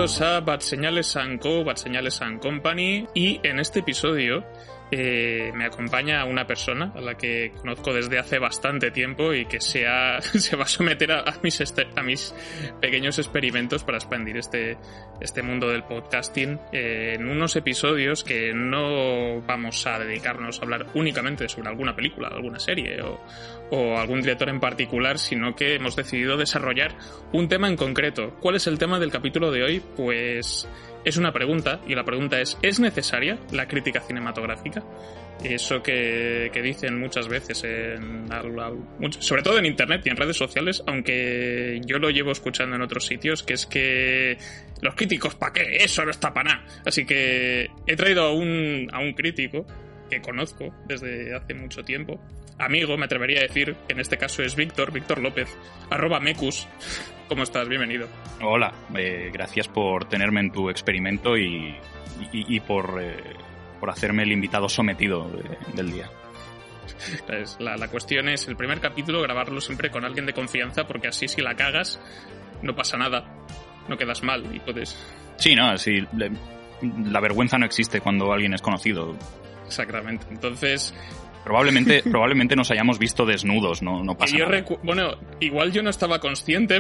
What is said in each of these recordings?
bienvenidos a Bad Señales & Co, Bad Señales & Company, y en este episodio me acompaña una persona a la que conozco desde hace bastante tiempo y que se va a someter a mis pequeños experimentos para expandir este mundo del podcasting en unos episodios que no vamos a dedicarnos a hablar únicamente sobre alguna película, alguna serie o algún director en particular, sino que hemos decidido desarrollar un tema en concreto. ¿Cuál es el tema del capítulo de hoy? Pues es una pregunta, y la pregunta ¿es necesaria la crítica cinematográfica? Eso que dicen muchas veces, sobre todo en internet y en redes sociales, aunque yo lo llevo escuchando en otros sitios, que es que los críticos, ¿para qué? Eso no está para nada. Así que he traído a un crítico que conozco desde hace mucho tiempo, amigo, me atrevería a decir, en este caso es Víctor López, @Mecus. ¿Cómo estás? Bienvenido. Hola, gracias por tenerme en tu experimento y por hacerme el invitado sometido del día. La cuestión es, el primer capítulo, grabarlo siempre con alguien de confianza, porque así si la cagas, no pasa nada, no quedas mal y puedes... Sí, no, sí, la vergüenza no existe cuando alguien es conocido. Exactamente, entonces... Probablemente nos hayamos visto desnudos, no pasa nada. Bueno, igual yo no estaba consciente,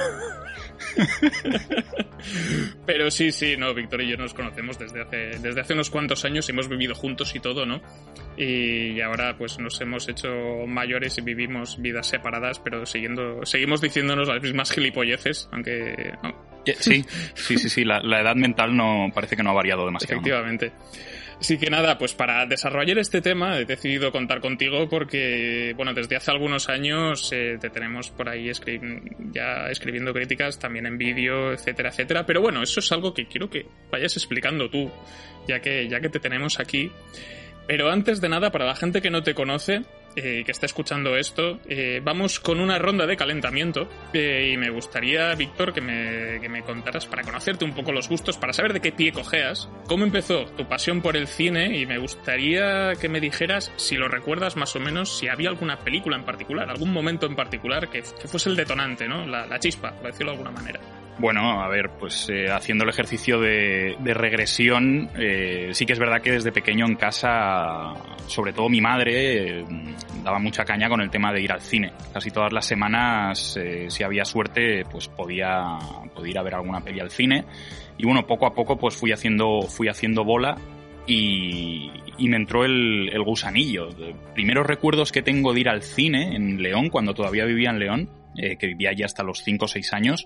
pero sí, no, Víctor y yo nos conocemos desde hace unos cuantos años, hemos vivido juntos y todo, ¿no? Y ahora pues nos hemos hecho mayores y vivimos vidas separadas, pero seguimos diciéndonos las mismas gilipolleces, aunque... No. Sí, la edad mental no parece que no ha variado demasiado. Efectivamente. Así que nada, pues para desarrollar este tema he decidido contar contigo porque, bueno, desde hace algunos años te tenemos por ahí ya escribiendo críticas, también en vídeo, etcétera, etcétera. Pero bueno, eso es algo que quiero que vayas explicando tú, ya que te tenemos aquí. Pero antes de nada, para la gente que no te conoce, que está escuchando esto, vamos con una ronda de calentamiento y me gustaría, Víctor, que me contaras, para conocerte un poco los gustos, para saber de qué pie cojeas, cómo empezó tu pasión por el cine, y me gustaría que me dijeras, si lo recuerdas más o menos, si había alguna película en particular, algún momento en particular que fuese el detonante, ¿no? La chispa, por decirlo de alguna manera. Bueno, a ver, pues haciendo el ejercicio de regresión, sí que es verdad que desde pequeño en casa, sobre todo mi madre, daba mucha caña con el tema de ir al cine. Casi todas las semanas, si había suerte, pues podía ir a ver alguna peli al cine. Y bueno, poco a poco pues fui haciendo bola y me entró el gusanillo. Primeros recuerdos que tengo de ir al cine en León, cuando todavía vivía en León, que vivía ya hasta los 5 o 6 años.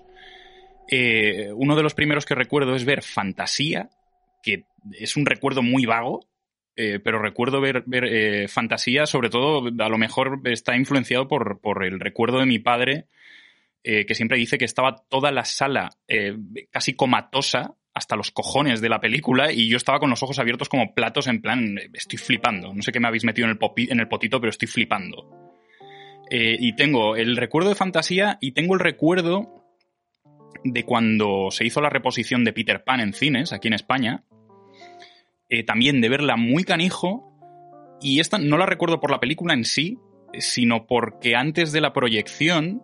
Uno de los primeros que recuerdo es ver Fantasía, que es un recuerdo muy vago, pero recuerdo ver Fantasía, sobre todo, a lo mejor está influenciado por el recuerdo de mi padre, que siempre dice que estaba toda la sala casi comatosa, hasta los cojones de la película, y yo estaba con los ojos abiertos como platos, en plan, estoy flipando. No sé qué me habéis metido en el potito, pero estoy flipando. Y tengo el recuerdo de Fantasía y tengo el recuerdo de cuando se hizo la reposición de Peter Pan en cines, aquí en España, también de verla muy canijo, y esta no la recuerdo por la película en sí, sino porque antes de la proyección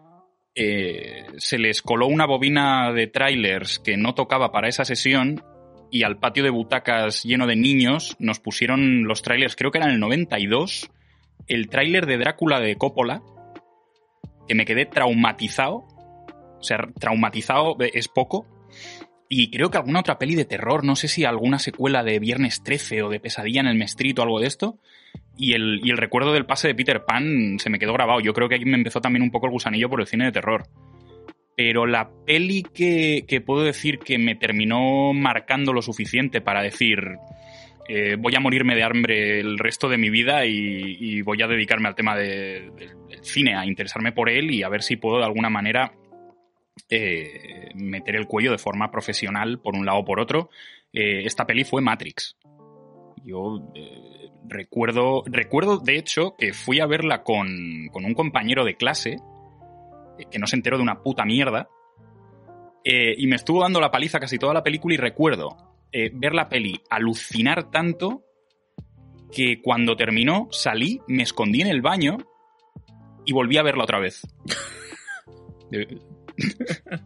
se les coló una bobina de trailers que no tocaba para esa sesión, y al patio de butacas lleno de niños nos pusieron los trailers, creo que era en el 92, el tráiler de Drácula de Coppola, que me quedé traumatizado. O sea, traumatizado es poco. Y creo que alguna otra peli de terror, no sé si alguna secuela de Viernes 13 o de Pesadilla en el Street o algo de esto. Y el recuerdo del pase de Peter Pan se me quedó grabado. Yo creo que aquí me empezó también un poco el gusanillo por el cine de terror. Pero la peli que puedo decir que me terminó marcando lo suficiente para decir voy a morirme de hambre el resto de mi vida y voy a dedicarme al tema del cine, a interesarme por él y a ver si puedo de alguna manera meter el cuello de forma profesional por un lado o por otro. Esta peli fue Matrix. Yo recuerdo de hecho que fui a verla con un compañero de clase que no se enteró de una puta mierda, y me estuvo dando la paliza casi toda la película, y recuerdo ver la peli, alucinar tanto que cuando terminó salí, me escondí en el baño y volví a verla otra vez.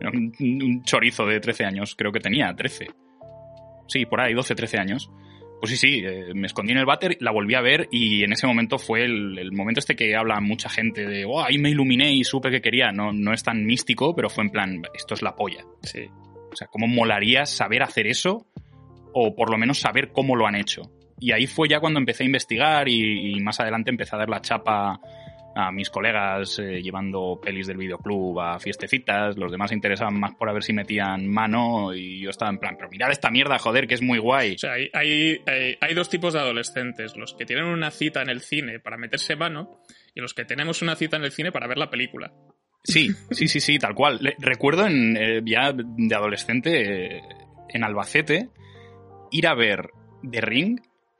Era un chorizo de 13 años, creo que tenía 13. Sí, por ahí, 12, 13 años. Pues sí, me escondí en el váter, la volví a ver y en ese momento fue el momento este que habla mucha gente de ahí me iluminé y supe que quería. No es tan místico, pero fue en plan, esto es la polla. Sí. O sea, ¿cómo molaría saber hacer eso? O por lo menos saber cómo lo han hecho. Y ahí fue ya cuando empecé a investigar y más adelante empecé a dar la chapa a mis colegas llevando pelis del videoclub a fiestecitas. Los demás se interesaban más por a ver si metían mano y yo estaba en plan, pero mirad esta mierda, joder, que es muy guay. O sea, hay dos tipos de adolescentes. Los que tienen una cita en el cine para meterse mano y los que tenemos una cita en el cine para ver la película. Sí, tal cual. Recuerdo ya de adolescente en Albacete ir a ver The Ring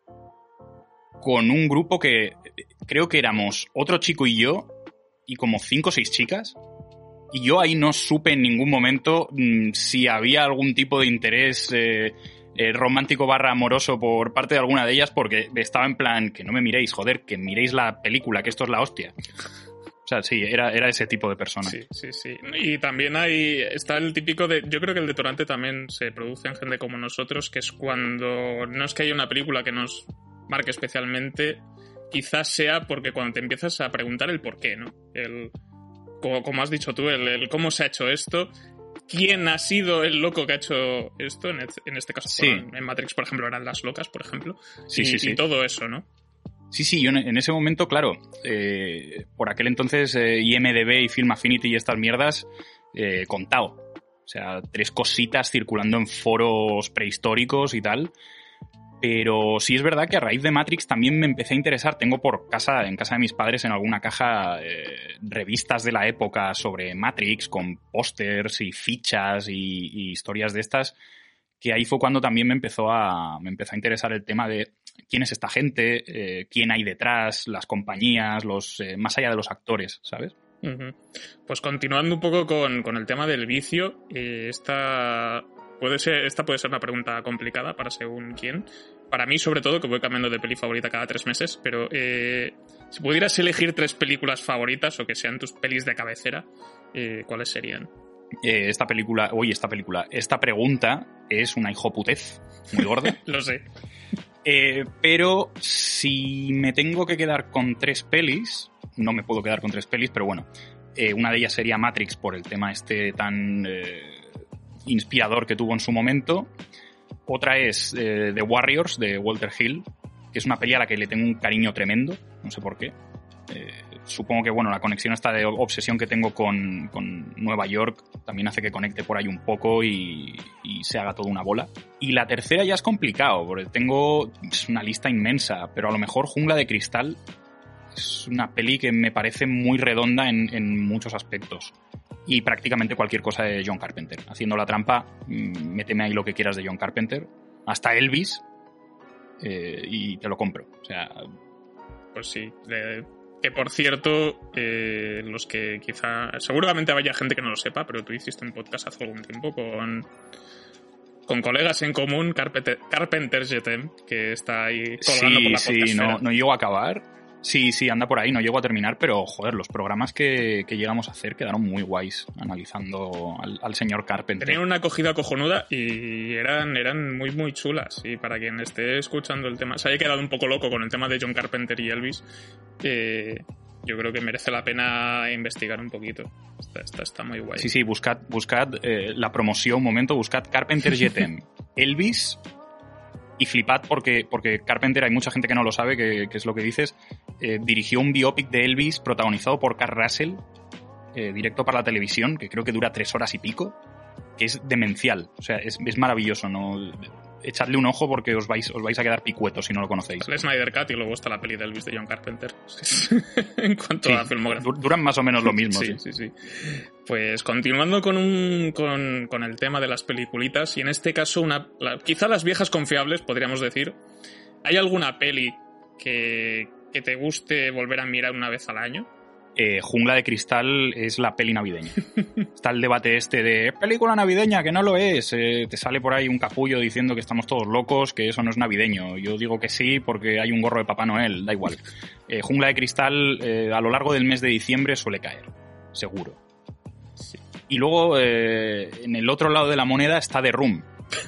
con un grupo que creo que éramos otro chico y yo y como 5 o 6 chicas, y yo ahí no supe en ningún momento si había algún tipo de interés romántico / amoroso por parte de alguna de ellas, porque estaba en plan, que no me miréis, joder, que miréis la película, que esto es la hostia. O sea, sí, era ese tipo de persona. Sí. Y también está el típico de... Yo creo que el detonante también se produce en gente como nosotros, que es cuando no es que haya una película que nos marque especialmente, quizás sea porque cuando te empiezas a preguntar el por qué, ¿no? Como has dicho tú, el cómo se ha hecho esto, quién ha sido el loco que ha hecho esto, en este caso sí. En Matrix, por ejemplo, eran las locas, por ejemplo, sí. Y todo eso, ¿no? Sí, yo en ese momento, claro, por aquel entonces IMDb y Film Affinity y estas mierdas, contado. O sea, 3 cositas circulando en foros prehistóricos y tal. Pero sí es verdad que a raíz de Matrix también me empecé a interesar. Tengo en casa de mis padres, en alguna caja, revistas de la época sobre Matrix, con pósters y fichas y historias de estas, que ahí fue cuando también me empezó a interesar el tema de quién es esta gente, quién hay detrás, las compañías, más allá de los actores, ¿sabes? Uh-huh. Pues continuando un poco con el tema del vicio, esta puede ser una pregunta complicada para según quién. Para mí, sobre todo, que voy cambiando de peli favorita cada 3 meses, pero si pudieras elegir 3 películas favoritas o que sean tus pelis de cabecera, ¿cuáles serían? Esta pregunta es una hijoputez muy gorda. Lo sé. Pero si me tengo que quedar con 3 pelis, no me puedo quedar con 3 pelis, pero bueno, una de ellas sería Matrix por el tema este tan inspirador que tuvo en su momento. Otra es The Warriors, de Walter Hill, que es una peli a la que le tengo un cariño tremendo, no sé por qué. Supongo que bueno, la conexión esta de obsesión que tengo con Nueva York también hace que conecte por ahí un poco y se haga toda una bola. Y la tercera ya es complicado, porque es una lista inmensa, pero a lo mejor Jungla de Cristal es una peli que me parece muy redonda en muchos aspectos. Y prácticamente cualquier cosa de John Carpenter. Haciendo la trampa, méteme ahí lo que quieras de John Carpenter. Hasta Elvis, y te lo compro. O sea... Pues sí, que por cierto, los que quizá... Seguramente haya gente que no lo sepa, pero tú hiciste un podcast hace algún tiempo con colegas en común, Carpenter Jetem, que está ahí colgando por la podcastfera. Sí, no llego a acabar. Sí, anda por ahí, no llego a terminar, pero joder, los programas que llegamos a hacer quedaron muy guays, analizando al señor Carpenter. Tenían una acogida cojonuda y eran muy, muy chulas. Y para quien esté escuchando el tema, se haya quedado un poco loco con el tema de John Carpenter y Elvis, yo creo que merece la pena investigar un poquito. Está muy guay. Sí, buscad la promoción, un momento, buscad Carpenter Jetem, Elvis... Y flipad porque Carpenter, hay mucha gente que no lo sabe, que es lo que dices, dirigió un biopic de Elvis protagonizado por Kurt Russell, directo para la televisión, que creo que dura 3 horas y pico, que es demencial. O sea, es maravilloso, ¿no? Echadle un ojo porque os vais a quedar picuetos si no lo conocéis. El Snyder Cut y luego está la peli de Elvis de John Carpenter. En cuanto a filmografía. Duran más o menos lo mismo. Sí. Pues continuando con el tema de las peliculitas, y en este caso quizá las viejas confiables, podríamos decir. ¿Hay alguna peli que te guste volver a mirar una vez al año? Jungla de Cristal es la peli navideña. Está el debate este de película navideña, que no lo es. Te sale por ahí un capullo diciendo que estamos todos locos, que eso no es navideño. Yo digo que sí porque hay un gorro de Papá Noel, da igual. Jungla de Cristal a lo largo del mes de diciembre suele caer, seguro. Sí. Y luego, en el otro lado de la moneda está The Room.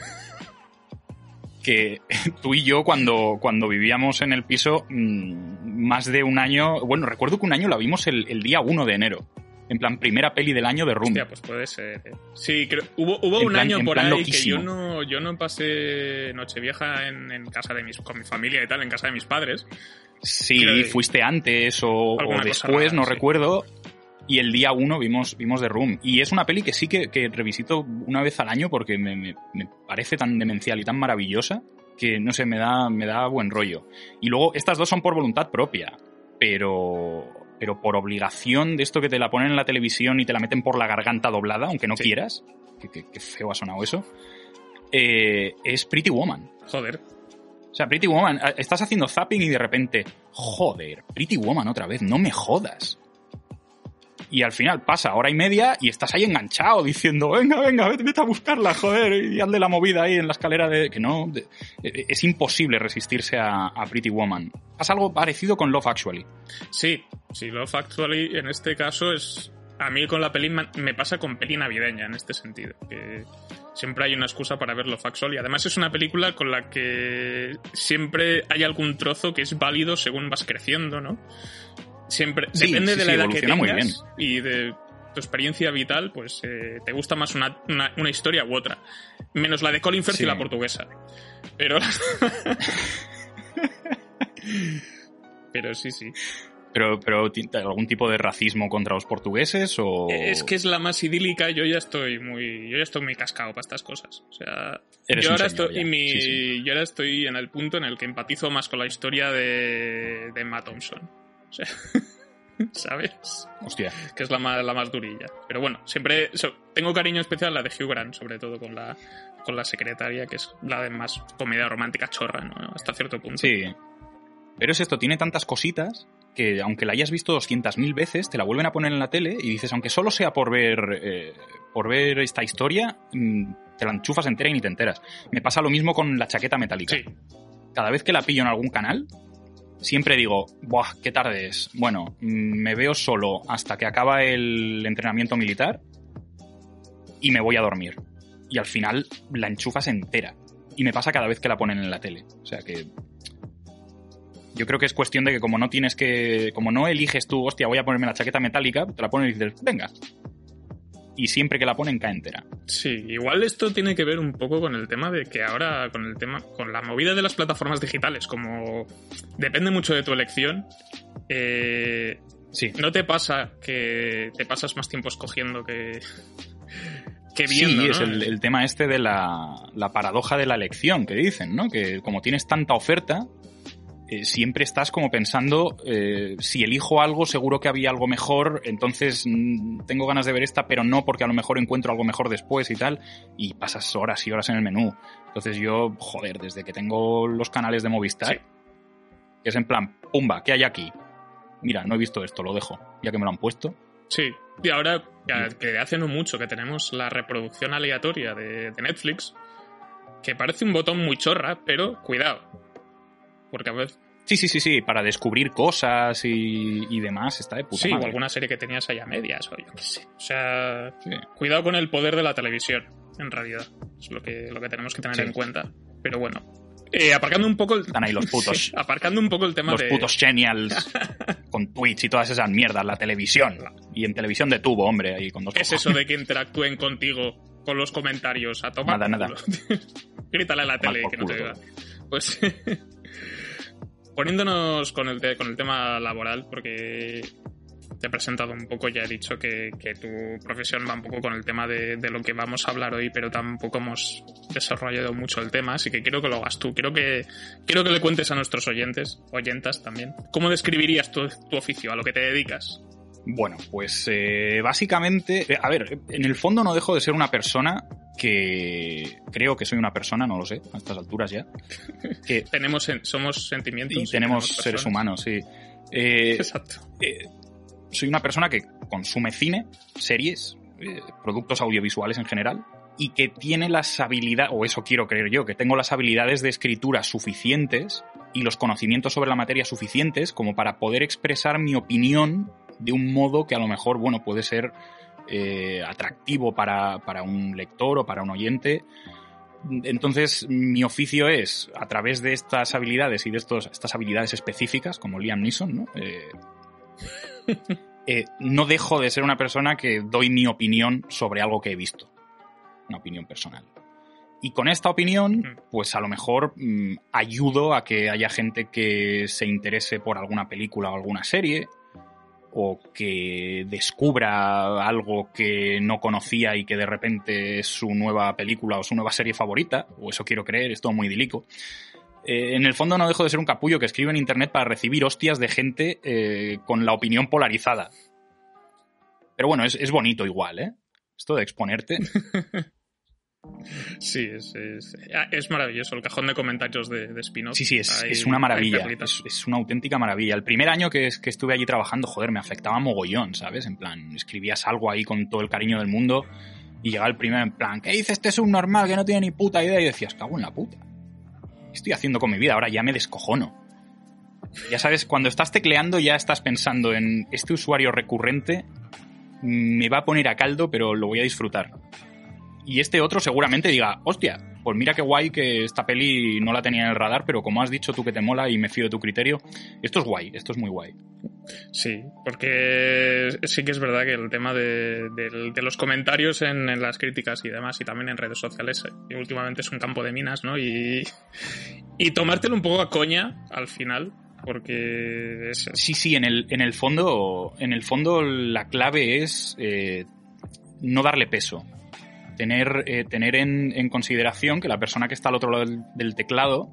Que tú y yo, cuando vivíamos en el piso, más de un año... Bueno, recuerdo que un año la vimos el día 1 de enero. En plan, primera peli del año de Room. Hostia, pues puede ser. Sí, hubo un año por ahí loquísimo. Que yo no pasé Nochevieja en casa con mi familia y tal, en casa de mis padres. Sí, fuiste antes o después, no recuerdo. Y el día 1 vimos The Room. Y es una peli que sí que revisito una vez al año porque me parece tan demencial y tan maravillosa que, no sé, me da buen rollo. Y luego, estas dos son por voluntad propia, pero por obligación de esto que te la ponen en la televisión y te la meten por la garganta doblada, aunque no quieras, que feo ha sonado eso, es Pretty Woman. Joder. O sea, Pretty Woman, estás haciendo zapping y de repente, joder, Pretty Woman otra vez, no me jodas. Y al final pasa hora y media y estás ahí enganchado diciendo, venga, vete a buscarla, joder, y hazle la movida ahí en la escalera que no... es imposible resistirse a Pretty Woman. Pasa algo parecido con Love Actually. Sí, Love Actually en este caso es... A mí con la peli me pasa con peli navideña en este sentido, que siempre hay una excusa para ver Love Actually. Además es una película con la que siempre hay algún trozo que es válido según vas creciendo, ¿no? Siempre depende de la edad que tengas y de tu experiencia vital, pues te gusta más una historia u otra. Menos la de Colin Firth y la portuguesa. Pero sí. Pero ¿algún tipo de racismo contra los portugueses o...? Es que es la más idílica. Yo ya estoy muy cascado para estas cosas. O sea, yo ahora estoy en el punto en el que empatizo más con la historia de Emma Thompson. O sea, ¿sabes? Hostia. Que es la más durilla. Pero bueno, siempre tengo cariño especial a la de Hugh Grant, sobre todo con la secretaria, que es la de más comedia romántica chorra, ¿no? Hasta cierto punto. Sí. Pero es esto, tiene tantas cositas que aunque la hayas visto 200.000 veces, te la vuelven a poner en la tele y dices, aunque solo sea por ver esta historia, te la enchufas entera y ni te enteras. Me pasa lo mismo con La chaqueta metálica. Sí. Cada vez que la pillo en algún canal, siempre digo, ¡buah, qué tarde es! Bueno, me veo solo hasta que acaba el entrenamiento militar y me voy a dormir. Y al final la enchufas entera. Y me pasa cada vez que la ponen en la tele. O sea que... Yo creo que es cuestión de que como no eliges tú, hostia, voy a ponerme la chaqueta metálica, te la ponen y dices, venga. Y siempre que la ponen cae entera. Sí, igual esto tiene que ver un poco con el tema de que ahora, con la movida de las plataformas digitales, como depende mucho de tu elección, sí. ¿No te pasa que te pasas más tiempo escogiendo que viendo? Sí, ¿no? es el tema este de la paradoja de la elección que dicen, ¿no? Que como tienes tanta oferta, siempre estás como pensando, si elijo algo seguro que había algo mejor, entonces tengo ganas de ver esta, pero no porque a lo mejor encuentro algo mejor después y tal, y pasas horas y horas en el menú. Entonces yo, joder, desde que tengo los canales de Movistar, que es en plan, pumba, ¿qué hay aquí? Mira, no he visto esto, lo dejo, ya que me lo han puesto. Sí, y ahora que hace no mucho que tenemos la reproducción aleatoria de Netflix, que parece un botón muy chorra, pero cuidado. Porque a veces... Sí, para descubrir cosas y demás está de puta madre. O alguna serie que tenías ahí a medias, o yo qué sé. O sea, cuidado con el poder de la televisión, en realidad. Es lo que tenemos que tener en cuenta. Pero bueno, aparcando un poco... Están ahí los putos... aparcando un poco el tema los putos genials con Twitch y todas esas mierdas, la televisión. Y en televisión de tubo, hombre, ahí con dos... ¿Qué es eso de que interactúen contigo con los comentarios? A tomar nada. Grítale a la tele que no te vea. Pues... Poniéndonos con el tema laboral, porque te he presentado un poco, ya he dicho que tu profesión va un poco con el tema de lo que vamos a hablar hoy, pero tampoco hemos desarrollado mucho el tema, así que quiero que lo hagas tú. Quiero que le cuentes a nuestros oyentas también. ¿Cómo describirías tu oficio, a lo que te dedicas? Bueno, pues básicamente, a ver, en el fondo no dejo de ser una persona que creo que soy una persona, no lo sé, a estas alturas ya. Que somos sentimientos. Y tenemos seres humanos, sí. Exacto. Soy una persona que consume cine, series, productos audiovisuales en general, y que tiene las habilidades, o eso quiero creer yo, que tengo las habilidades de escritura suficientes y los conocimientos sobre la materia suficientes como para poder expresar mi opinión de un modo que a lo mejor, bueno, puede ser atractivo para un lector o para un oyente. Entonces, mi oficio es, a través de estas habilidades y de estas habilidades específicas, como Liam Neeson, ¿no? No dejo de ser una persona que doy mi opinión sobre algo que he visto. Una opinión personal. Y con esta opinión, pues a lo mejor ayudo a que haya gente que se interese por alguna película o alguna serie, o que descubra algo que no conocía y que de repente es su nueva película o su nueva serie favorita, o eso quiero creer, es todo muy idílico. En el fondo no dejo de ser un capullo que escribe en internet para recibir hostias de gente con la opinión polarizada. Pero bueno, es bonito igual, ¿eh? Esto de exponerte. Sí, es maravilloso el cajón de comentarios de Spin-off. Sí, es una maravilla, es una auténtica maravilla. El primer año que estuve allí trabajando, joder, me afectaba mogollón, ¿sabes? En plan, escribías algo ahí con todo el cariño del mundo y llegaba el primero en plan, ¿qué dice este subnormal que no tiene ni puta idea? Y decías, cago en la puta. ¿Qué estoy haciendo con mi vida? Ahora ya me descojono. Ya sabes, cuando estás tecleando ya estás pensando en este usuario recurrente me va a poner a caldo, pero lo voy a disfrutar. Y este otro seguramente diga, hostia, pues mira qué guay que esta peli no la tenía en el radar, pero como has dicho tú que te mola y me fío de tu criterio, esto es guay, esto es muy guay. Sí, porque sí que es verdad que el tema de los comentarios en las críticas y demás, y también en redes sociales, últimamente es un campo de minas, ¿no? Y tomártelo un poco a coña al final, porque... Sí, en el fondo la clave es no darle peso. Tener en consideración que la persona que está al otro lado del teclado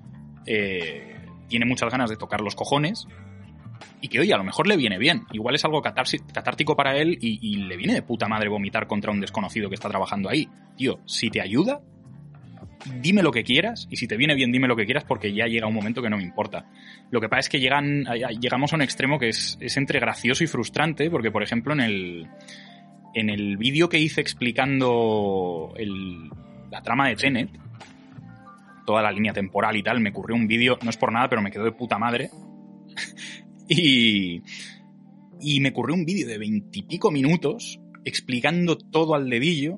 tiene muchas ganas de tocar los cojones y que, oye, a lo mejor le viene bien. Igual es algo catártico para él y le viene de puta madre vomitar contra un desconocido que está trabajando ahí. Tío, si te ayuda, dime lo que quieras, y si te viene bien, dime lo que quieras, porque ya llega un momento que no me importa. Lo que pasa es que llegamos a un extremo que es entre gracioso y frustrante, porque, por ejemplo, en el vídeo que hice explicando la trama de Tenet, toda la línea temporal y tal, me ocurrió un vídeo, no es por nada, pero me quedó de puta madre. y me ocurrió un vídeo de 20 y pico minutos explicando todo al dedillo,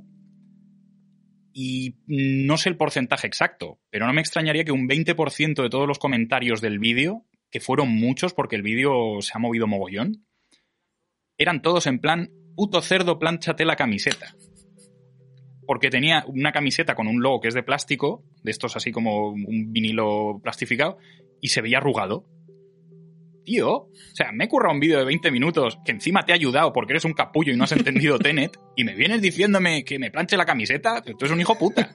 y no sé el porcentaje exacto, pero no me extrañaría que un 20% de todos los comentarios del vídeo, que fueron muchos porque el vídeo se ha movido mogollón, eran todos en plan, puto cerdo, plánchate la camiseta. Porque tenía una camiseta con un logo que es de plástico, de estos así como un vinilo plastificado, y se veía arrugado. Tío, o sea, me he currado un vídeo de 20 minutos que encima te ha ayudado porque eres un capullo y no has entendido Tenet, y me vienes diciéndome que me planche la camiseta. Tú eres un hijo puta.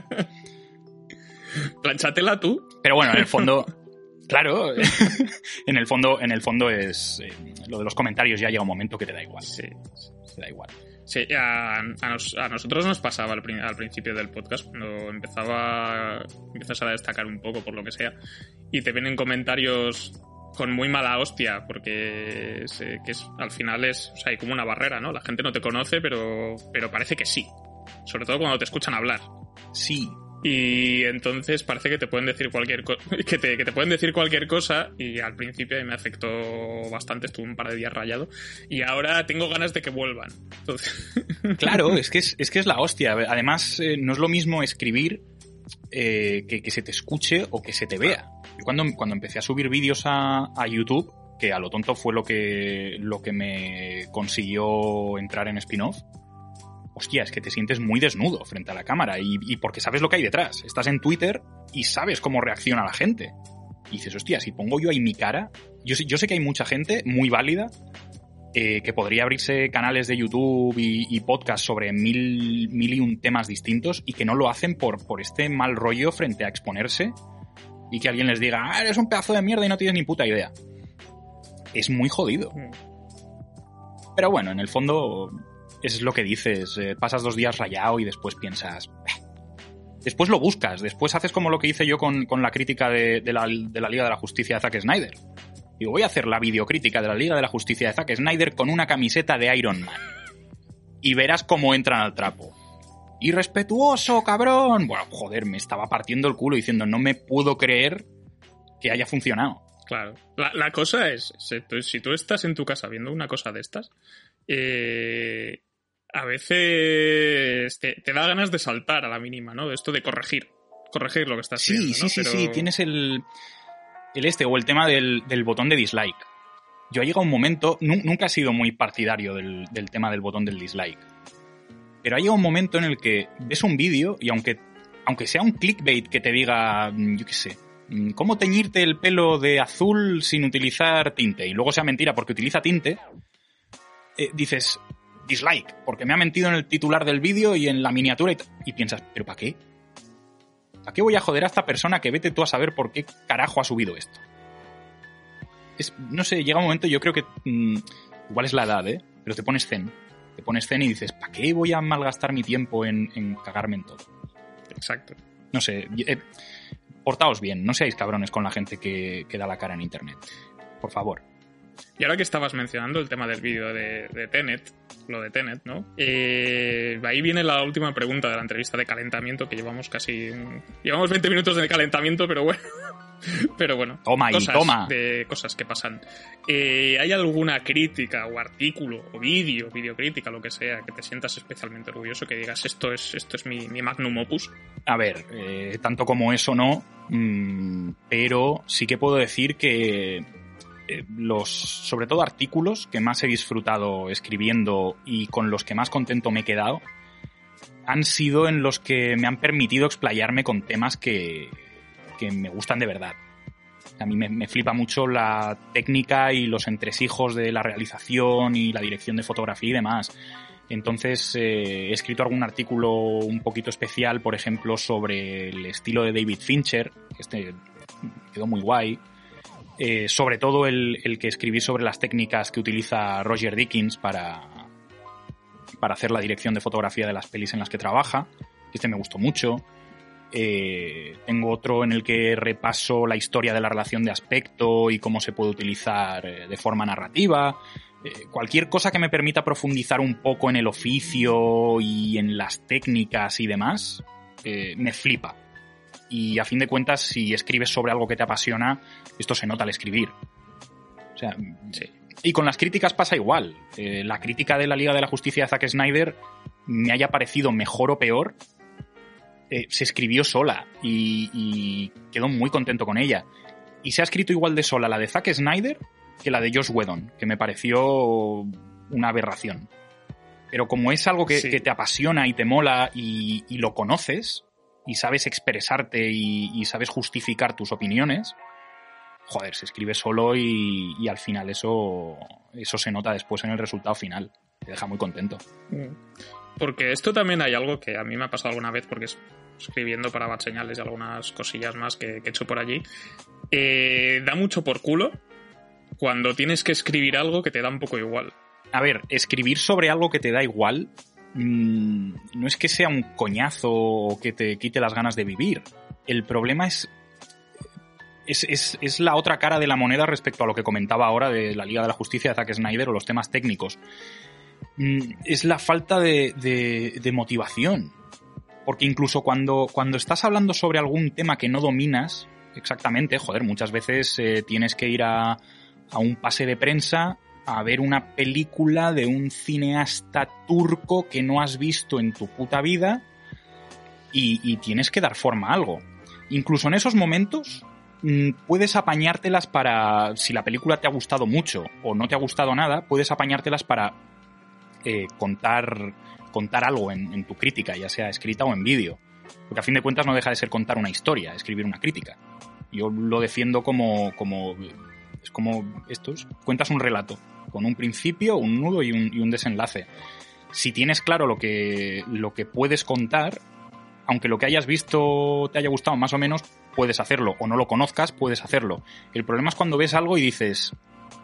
Planchatela tú. Pero bueno, en el fondo... Claro, en el fondo es... lo de los comentarios ya llega un momento que te da igual. Sí. Te da igual. Sí, a nosotros nos pasaba al principio del podcast, cuando empiezas a destacar un poco por lo que sea, y te vienen comentarios con muy mala hostia, porque al final o sea, hay como una barrera, ¿no? La gente no te conoce, pero parece que sí. Sobre todo cuando te escuchan hablar. Sí. Y entonces parece que te pueden decir cualquier que te pueden decir cualquier cosa, y al principio me afectó bastante, estuve un par de días rayado, y ahora tengo ganas de que vuelvan. Entonces... Claro, es que es la hostia. Además, no es lo mismo escribir que se te escuche o que se te vea. Yo cuando empecé a subir vídeos a YouTube, que a lo tonto fue lo que me consiguió entrar en Spin-off, hostia, es que te sientes muy desnudo frente a la cámara y porque sabes lo que hay detrás. Estás en Twitter y sabes cómo reacciona la gente. Y dices, hostia, si pongo yo ahí mi cara... Yo sé que hay mucha gente muy válida que podría abrirse canales de YouTube y podcast sobre mil y un temas distintos y que no lo hacen por este mal rollo frente a exponerse y que alguien les diga, eres un pedazo de mierda y no tienes ni puta idea. Es muy jodido. Pero bueno, en el fondo... es lo que dices, pasas 2 días rayado y después piensas... Después lo buscas, después haces como lo que hice yo con la crítica de la Liga de la Justicia de Zack Snyder. Digo, voy a hacer la videocrítica de la Liga de la Justicia de Zack Snyder con una camiseta de Iron Man. Y verás cómo entran al trapo. ¡Irrespetuoso, cabrón! Bueno, joder, me estaba partiendo el culo diciendo, no me puedo creer que haya funcionado. Claro. La cosa es, si tú estás en tu casa viendo una cosa de estas... a veces te da ganas de saltar a la mínima, ¿no? De esto de corregir lo que estás haciendo, ¿no? Sí, tienes el o el tema del botón de dislike. Yo he llegado a un momento, nunca he sido muy partidario del tema del botón del dislike, pero ha llegado un momento en el que ves un vídeo y aunque sea un clickbait que te diga, yo qué sé, cómo teñirte el pelo de azul sin utilizar tinte, y luego sea mentira porque utiliza tinte, dices dislike, porque me ha mentido en el titular del vídeo y en la miniatura y piensas, ¿pero para qué? ¿Para qué voy a joder a esta persona que vete tú a saber por qué carajo ha subido esto? No sé, llega un momento, yo creo que igual es la edad, pero te pones zen y dices, ¿para qué voy a malgastar mi tiempo en cagarme en todo? Exacto. No sé, portaos bien, no seáis cabrones con la gente que da la cara en internet, por favor. Y ahora que estabas mencionando el tema del vídeo de Tenet, lo de Tenet, ¿no? Ahí viene la última pregunta de la entrevista de calentamiento, que llevamos 20 minutos de calentamiento, pero bueno. Pero bueno, toma. De cosas que pasan. ¿Hay alguna crítica o artículo o videocrítica, lo que sea, que te sientas especialmente orgulloso, que digas esto es mi magnum opus? A ver, tanto como eso no, pero sí que puedo decir que sobre todo artículos que más he disfrutado escribiendo y con los que más contento me he quedado han sido en los que me han permitido explayarme con temas que me gustan de verdad. A mí me flipa mucho la técnica y los entresijos de la realización y la dirección de fotografía y demás. Entonces he escrito algún artículo un poquito especial, por ejemplo, sobre el estilo de David Fincher, que quedó muy guay. Sobre todo el que escribí sobre las técnicas que utiliza Roger Deakins para hacer la dirección de fotografía de las pelis en las que trabaja. Me gustó mucho. Tengo otro en el que repaso la historia de la relación de aspecto y cómo se puede utilizar de forma narrativa. Cualquier cosa que me permita profundizar un poco en el oficio y en las técnicas y demás, me flipa. Y a fin de cuentas, si escribes sobre algo que te apasiona, esto se nota al escribir. O sea, sí. Y con las críticas pasa igual. La crítica de la Liga de la Justicia de Zack Snyder me haya parecido mejor o peor, se escribió sola y quedó muy contento con ella. Y se ha escrito igual de sola la de Zack Snyder que la de Joss Whedon, que me pareció una aberración. Pero como es algo que te apasiona y te mola y lo conoces y sabes expresarte y sabes justificar tus opiniones, joder, se escribe solo y al final eso se nota después en el resultado final. Te deja muy contento. Porque esto también hay algo que a mí me ha pasado alguna vez, porque escribiendo para Bad Señales y algunas cosillas más que he hecho por allí, da mucho por culo cuando tienes que escribir algo que te da un poco igual. A ver, escribir sobre algo que te da igual no es que sea un coñazo o que te quite las ganas de vivir. El problema es la otra cara de la moneda respecto a lo que comentaba ahora de la Liga de la Justicia de Zack Snyder o los temas técnicos. Es la falta de motivación. Porque incluso cuando estás hablando sobre algún tema que no dominas exactamente, joder, muchas veces tienes que ir a un pase de prensa a ver una película de un cineasta turco que no has visto en tu puta vida y tienes que dar forma a algo. Incluso en esos momentos puedes apañártelas para, si la película te ha gustado mucho o no te ha gustado nada, puedes apañártelas para contar algo en tu crítica, ya sea escrita o en vídeo. Porque a fin de cuentas no deja de ser contar una historia, escribir una crítica. Yo lo defiendo como es como estos, cuentas un relato, con un principio, un nudo y un desenlace. Si tienes claro lo que puedes contar, aunque lo que hayas visto te haya gustado más o menos, puedes hacerlo, o no lo conozcas, puedes hacerlo. El problema es cuando ves algo y dices...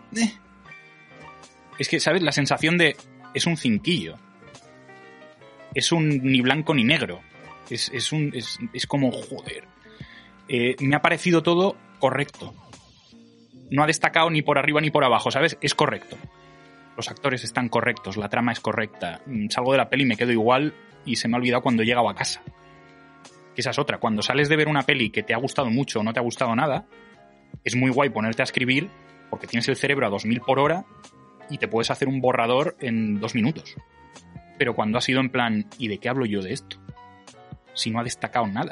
Es que, ¿sabes? La sensación de... es un cinquillo. Es un ni blanco ni negro. Es como, joder. Me ha parecido todo correcto. No ha destacado ni por arriba ni por abajo, ¿sabes? Es correcto. Los actores están correctos, la trama es correcta. Salgo de la peli y me quedo igual y se me ha olvidado cuando he llegado a casa. Que esa es otra. Cuando sales de ver una peli que te ha gustado mucho o no te ha gustado nada, es muy guay ponerte a escribir porque tienes el cerebro a 2000 por hora y te puedes hacer un borrador en 2 minutos. pero cuando ha sido en plan, ¿y de qué hablo yo de esto? Si no ha destacado nada.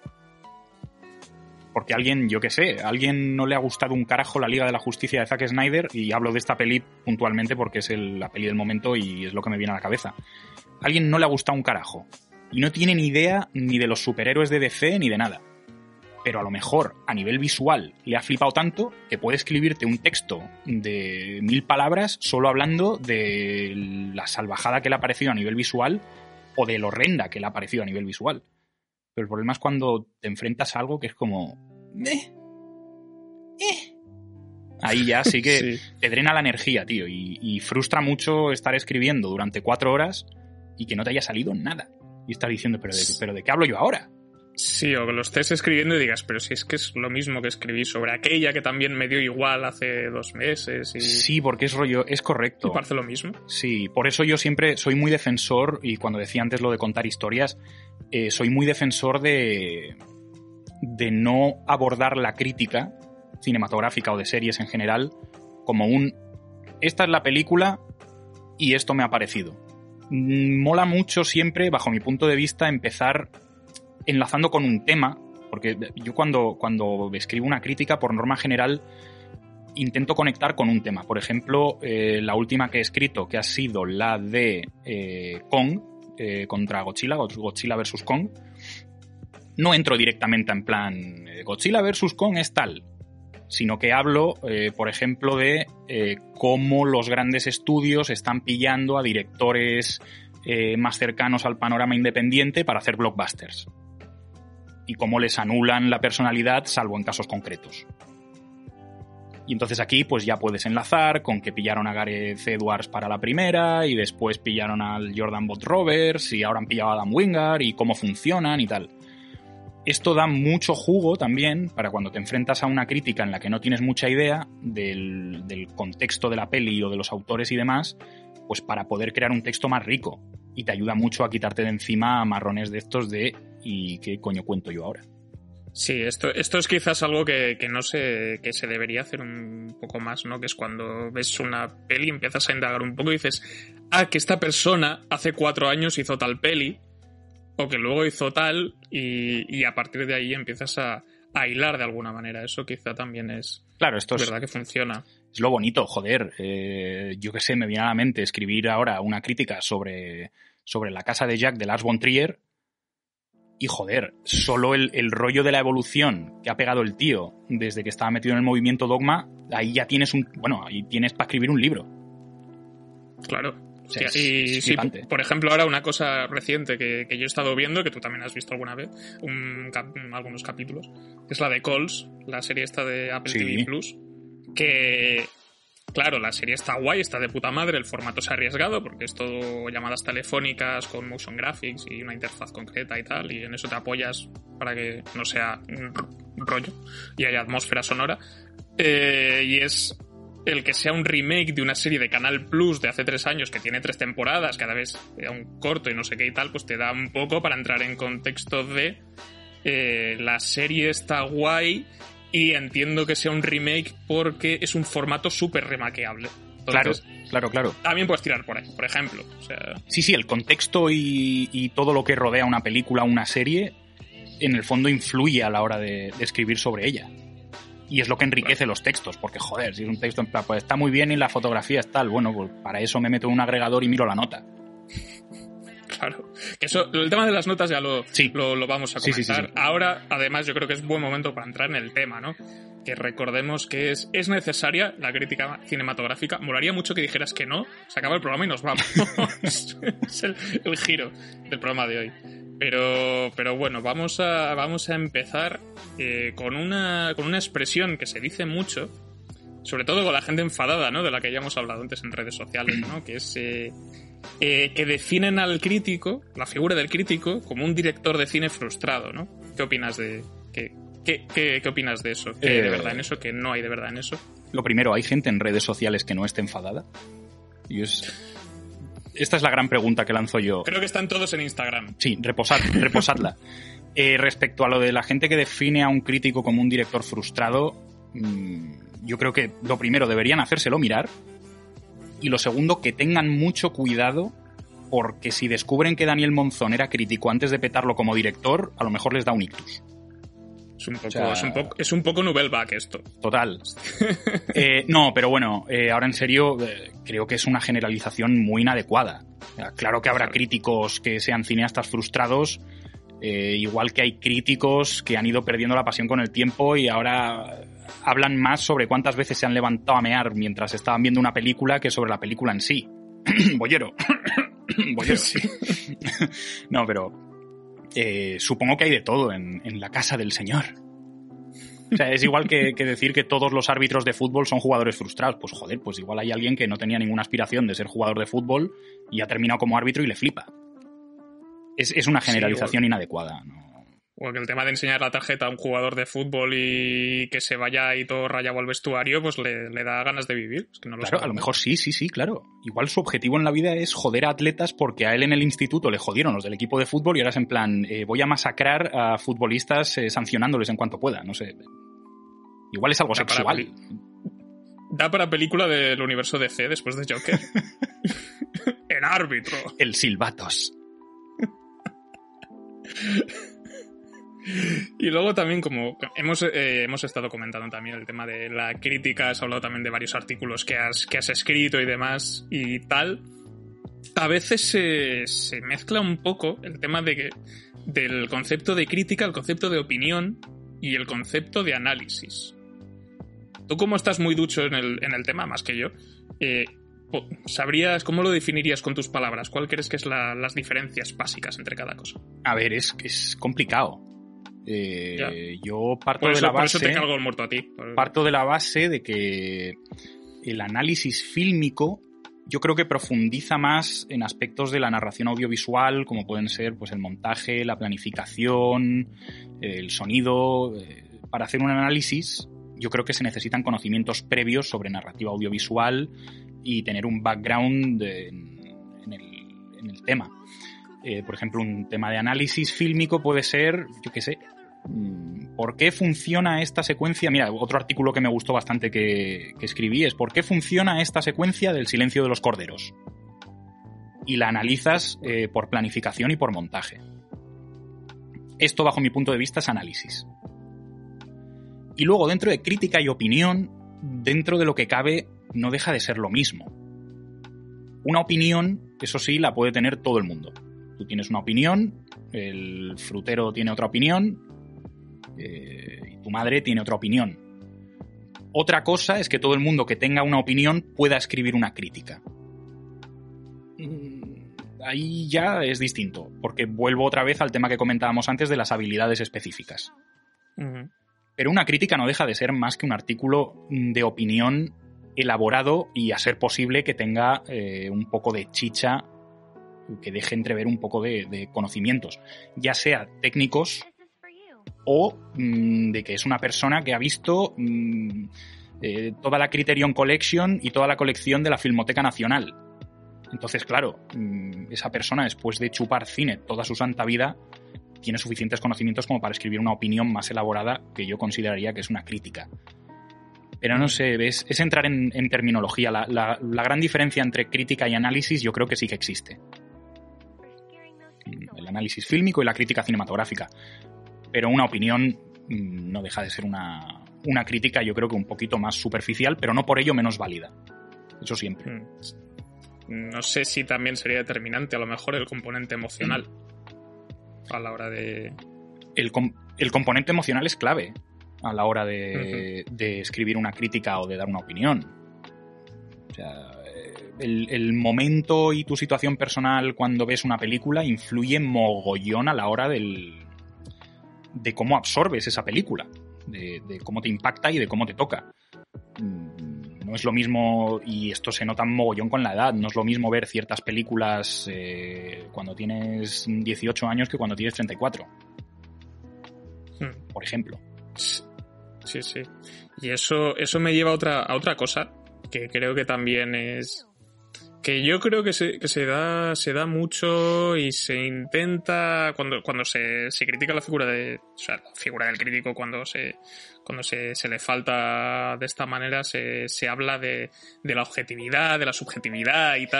Porque alguien, yo qué sé, a alguien no le ha gustado un carajo la Liga de la Justicia de Zack Snyder, y hablo de esta peli puntualmente porque es la peli del momento y es lo que me viene a la cabeza. A alguien no le ha gustado un carajo y no tiene ni idea ni de los superhéroes de DC ni de nada. Pero a lo mejor a nivel visual le ha flipado tanto que puede escribirte un texto de 1000 palabras solo hablando de la salvajada que le ha parecido a nivel visual o de lo horrenda que le ha parecido a nivel visual. Pero el problema es cuando te enfrentas a algo que es como... Ahí ya sí que te drena la energía, tío, y frustra mucho estar escribiendo durante 4 horas y que no te haya salido nada. Y estar diciendo, ¿pero de qué hablo yo ahora? Sí, o que lo estés escribiendo y digas, pero si es que es lo mismo que escribí sobre aquella que también me dio igual hace 2 meses. Sí, porque es rollo, es correcto. Y parece lo mismo. Sí, por eso yo siempre soy muy defensor, y cuando decía antes lo de contar historias, soy muy defensor de no abordar la crítica cinematográfica o de series en general como esta es la película y esto me ha parecido. Mola mucho siempre, bajo mi punto de vista, empezar enlazando con un tema, porque yo cuando escribo una crítica, por norma general, intento conectar con un tema. Por ejemplo, la última que he escrito, que ha sido la de Kong, contra Godzilla vs. Kong, no entro directamente en plan Godzilla vs. Kong es tal, sino que hablo, por ejemplo, de cómo los grandes estudios están pillando a directores más cercanos al panorama independiente para hacer blockbusters. Y cómo les anulan la personalidad, salvo en casos concretos. Y entonces aquí pues ya puedes enlazar con que pillaron a Gareth Edwards para la primera, y después pillaron al Jordan Vogt Roberts, y ahora han pillado a Adam Wingard, y cómo funcionan y tal. Esto da mucho jugo también para cuando te enfrentas a una crítica en la que no tienes mucha idea del contexto de la peli o de los autores y demás, pues para poder crear un texto más rico. Y te ayuda mucho a quitarte de encima marrones de estos de ¿y qué coño cuento yo ahora? Sí, esto es quizás algo que no sé, que se debería hacer un poco más, ¿no? Que es cuando ves una peli, empiezas a indagar un poco y dices, que esta persona hace 4 años hizo tal peli, o que luego hizo tal, y a partir de ahí empiezas a hilar de alguna manera. Eso quizá también es verdad que funciona. Es lo bonito, joder. Yo qué sé, me viene a la mente escribir ahora una crítica sobre La casa de Jack de Lars von Trier. Y joder, solo el rollo de la evolución que ha pegado el tío desde que estaba metido en el movimiento Dogma, ahí ya tienes ahí tienes para escribir un libro. Claro. O sea, y sí, por ejemplo, ahora una cosa reciente que yo he estado viendo, que tú también has visto alguna vez, algunos capítulos, es la de Calls, la serie esta de Apple TV Plus, que... Claro, la serie está guay, está de puta madre, el formato se ha arriesgado porque es todo llamadas telefónicas con motion graphics y una interfaz concreta y tal, y en eso te apoyas para que no sea un rollo y haya atmósfera sonora. Y es el que sea un remake de una serie de Canal Plus de hace 3 años que tiene 3 temporadas, cada vez era un corto y no sé qué y tal, pues te da un poco para entrar en contexto de la serie está guay. Y entiendo que sea un remake porque es un formato súper remakeable. Entonces, claro. También puedes tirar por ahí, por ejemplo. O sea... Sí, el contexto y todo lo que rodea una película o una serie, en el fondo influye a la hora de escribir sobre ella. Y es lo que enriquece los textos, porque joder, si es un texto en plan, pues está muy bien y la fotografía es tal, bueno, pues para eso me meto en un agregador y miro la nota. Claro, que eso, el tema de las notas ya lo vamos a comentar. Sí. Ahora, además, yo creo que es buen momento para entrar en el tema, ¿no? Que recordemos que es necesaria la crítica cinematográfica. Molaría mucho que dijeras que no, se acaba el programa y nos vamos. Es el giro del programa de hoy. Pero bueno, vamos a empezar con una expresión que se dice mucho, sobre todo con la gente enfadada, ¿no? De la que ya hemos hablado antes en redes sociales, ¿no? Que es... que definen al crítico, la figura del crítico, como un director de cine frustrado, ¿no? ¿Qué opinas de qué opinas de eso? ¿Qué hay de verdad en eso? ¿Qué no hay de verdad en eso? Lo primero, ¿hay gente en redes sociales que no esté enfadada? Esta es la gran pregunta que lanzo yo. Creo que están todos en Instagram. Sí, reposadla. Respecto a lo de la gente que define a un crítico como un director frustrado, yo creo que lo primero, deberían hacérselo mirar. Y lo segundo, que tengan mucho cuidado porque si descubren que Daniel Monzón era crítico antes de petarlo como director, a lo mejor les da un ictus. Es un poco Nouvelle Vague esto. Total. No, pero bueno, ahora en serio, creo que es una generalización muy inadecuada. Claro que habrá críticos que sean cineastas frustrados, igual que hay críticos que han ido perdiendo la pasión con el tiempo y ahora hablan más sobre cuántas veces se han levantado a mear mientras estaban viendo una película que sobre la película en sí. Bollero. Bollero. Sí. No, pero supongo que hay de todo en la casa del señor. O sea, es igual que decir que todos los árbitros de fútbol son jugadores frustrados. Pues joder, pues igual hay alguien que no tenía ninguna aspiración de ser jugador de fútbol y ha terminado como árbitro y le flipa. Es una generalización inadecuada, ¿no? O que el tema de enseñar la tarjeta a un jugador de fútbol y que se vaya y todo rayado al vestuario, pues le da ganas de vivir. Es que no lo claro, a lo mejor sí, claro. Igual su objetivo en la vida es joder a atletas porque a él en el instituto le jodieron los del equipo de fútbol y ahora es en plan, voy a masacrar a futbolistas sancionándoles en cuanto pueda, no sé. Igual es algo sexual. Da para película del universo DC después de Joker. El árbitro. El silbatos. Y luego también, como hemos estado comentando también el tema de la crítica, has hablado también de varios artículos que has escrito y demás y tal, a veces se mezcla un poco el tema del concepto de crítica, el concepto de opinión y el concepto de análisis. Tú, como estás muy ducho en el tema, más que yo, ¿sabrías cómo lo definirías con tus palabras? ¿Cuál crees que es las diferencias básicas entre cada cosa? A ver, es complicado. Yo parto por de la base. Por eso te cargo el muerto a ti. Parto de la base de que el análisis fílmico yo creo que profundiza más en aspectos de la narración audiovisual, como pueden ser pues el montaje, la planificación, el sonido. Para hacer un análisis, yo creo que se necesitan conocimientos previos sobre narrativa audiovisual y tener un background en el tema. Por ejemplo, un tema de análisis fílmico puede ser, yo qué sé, ¿por qué funciona esta secuencia? Mira, otro artículo que me gustó bastante que escribí es ¿por qué funciona esta secuencia del silencio de los corderos? Y la analizas por planificación y por montaje. Esto, bajo mi punto de vista, es análisis. Y luego, dentro de crítica y opinión, dentro de lo que cabe, no deja de ser lo mismo. Una opinión, eso sí, la puede tener todo el mundo. Tú tienes una opinión, el frutero tiene otra opinión y tu madre tiene otra opinión. Otra cosa es que todo el mundo que tenga una opinión pueda escribir una crítica. Ahí ya es distinto, porque vuelvo otra vez al tema que comentábamos antes de las habilidades específicas. Uh-huh. Pero una crítica no deja de ser más que un artículo de opinión elaborado y, a ser posible, que tenga un poco de chicha, que deje entrever un poco de conocimientos, ya sea técnicos o de que es una persona que ha visto toda la Criterion Collection y toda la colección de la Filmoteca Nacional. Entonces, claro, esa persona, después de chupar cine toda su santa vida, tiene suficientes conocimientos como para escribir una opinión más elaborada que yo consideraría que es una crítica. Pero no sé, es entrar en terminología. La gran diferencia entre crítica y análisis yo creo que sí que existe. El análisis fílmico y la crítica cinematográfica. Pero una opinión no deja de ser una crítica, yo creo que un poquito más superficial, pero no por ello menos válida. Eso siempre. No sé si también sería determinante, a lo mejor, el componente emocional a la hora de... El componente emocional es clave a la hora de escribir una crítica o de dar una opinión. O sea, el momento y tu situación personal cuando ves una película influye mogollón a la hora de cómo absorbes esa película, de cómo te impacta y de cómo te toca. No es lo mismo, y esto se nota mogollón con la edad, no es lo mismo ver ciertas películas cuando tienes 18 años que cuando tienes 34. Por ejemplo. Sí, sí. Y eso me lleva a otra cosa, que creo que también es... Que yo creo que se da mucho y se intenta cuando se critica la figura la figura del crítico, cuando se le falta de esta manera, se habla de la objetividad, de la subjetividad y tal.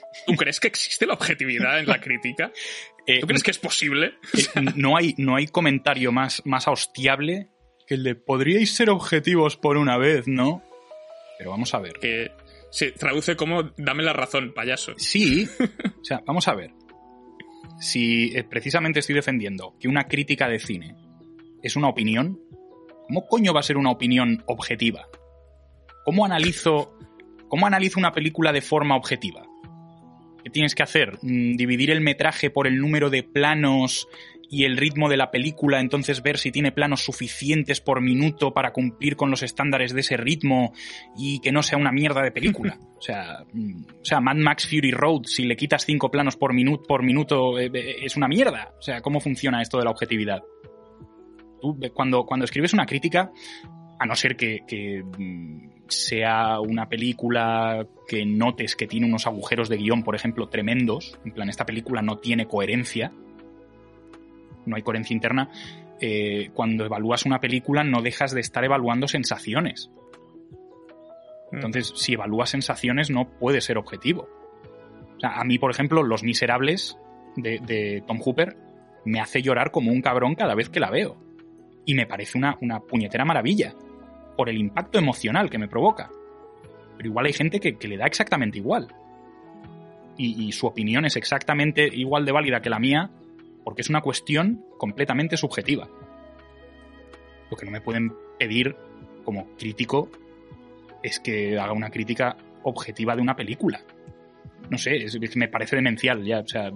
¿Tú crees que existe la objetividad en la crítica? ¿Tú crees que es posible? No hay comentario más hostiable que el de podríais ser objetivos por una vez, ¿no? Pero vamos a ver. Que se traduce como dame la razón, payaso. Sí, o sea, vamos a ver. Si precisamente estoy defendiendo que una crítica de cine es una opinión, ¿cómo coño va a ser una opinión objetiva? ¿Cómo analizo una película de forma objetiva? ¿Qué tienes que hacer? ¿Dividir el metraje por el número de planos y el ritmo de la película, entonces ver si tiene planos suficientes por minuto para cumplir con los estándares de ese ritmo y que no sea una mierda de película? O sea, Mad Max Fury Road, si le quitas 5 planos por minuto, es una mierda. O sea, ¿cómo funciona esto de la objetividad? Tú, cuando escribes una crítica, a no ser que sea una película que notes que tiene unos agujeros de guión, por ejemplo, tremendos, en plan, esta película no tiene coherencia, no hay coherencia interna, cuando evalúas una película no dejas de estar evaluando sensaciones. Entonces, si evalúas sensaciones no puede ser objetivo. O sea, a mí, por ejemplo, Los Miserables de Tom Hooper me hace llorar como un cabrón cada vez que la veo. Y me parece una puñetera maravilla por el impacto emocional que me provoca. Pero igual hay gente que le da exactamente igual. Y su opinión es exactamente igual de válida que la mía, porque es una cuestión completamente subjetiva. Lo que no me pueden pedir como crítico es que haga una crítica objetiva de una película. No sé, me parece demencial ya, o sea...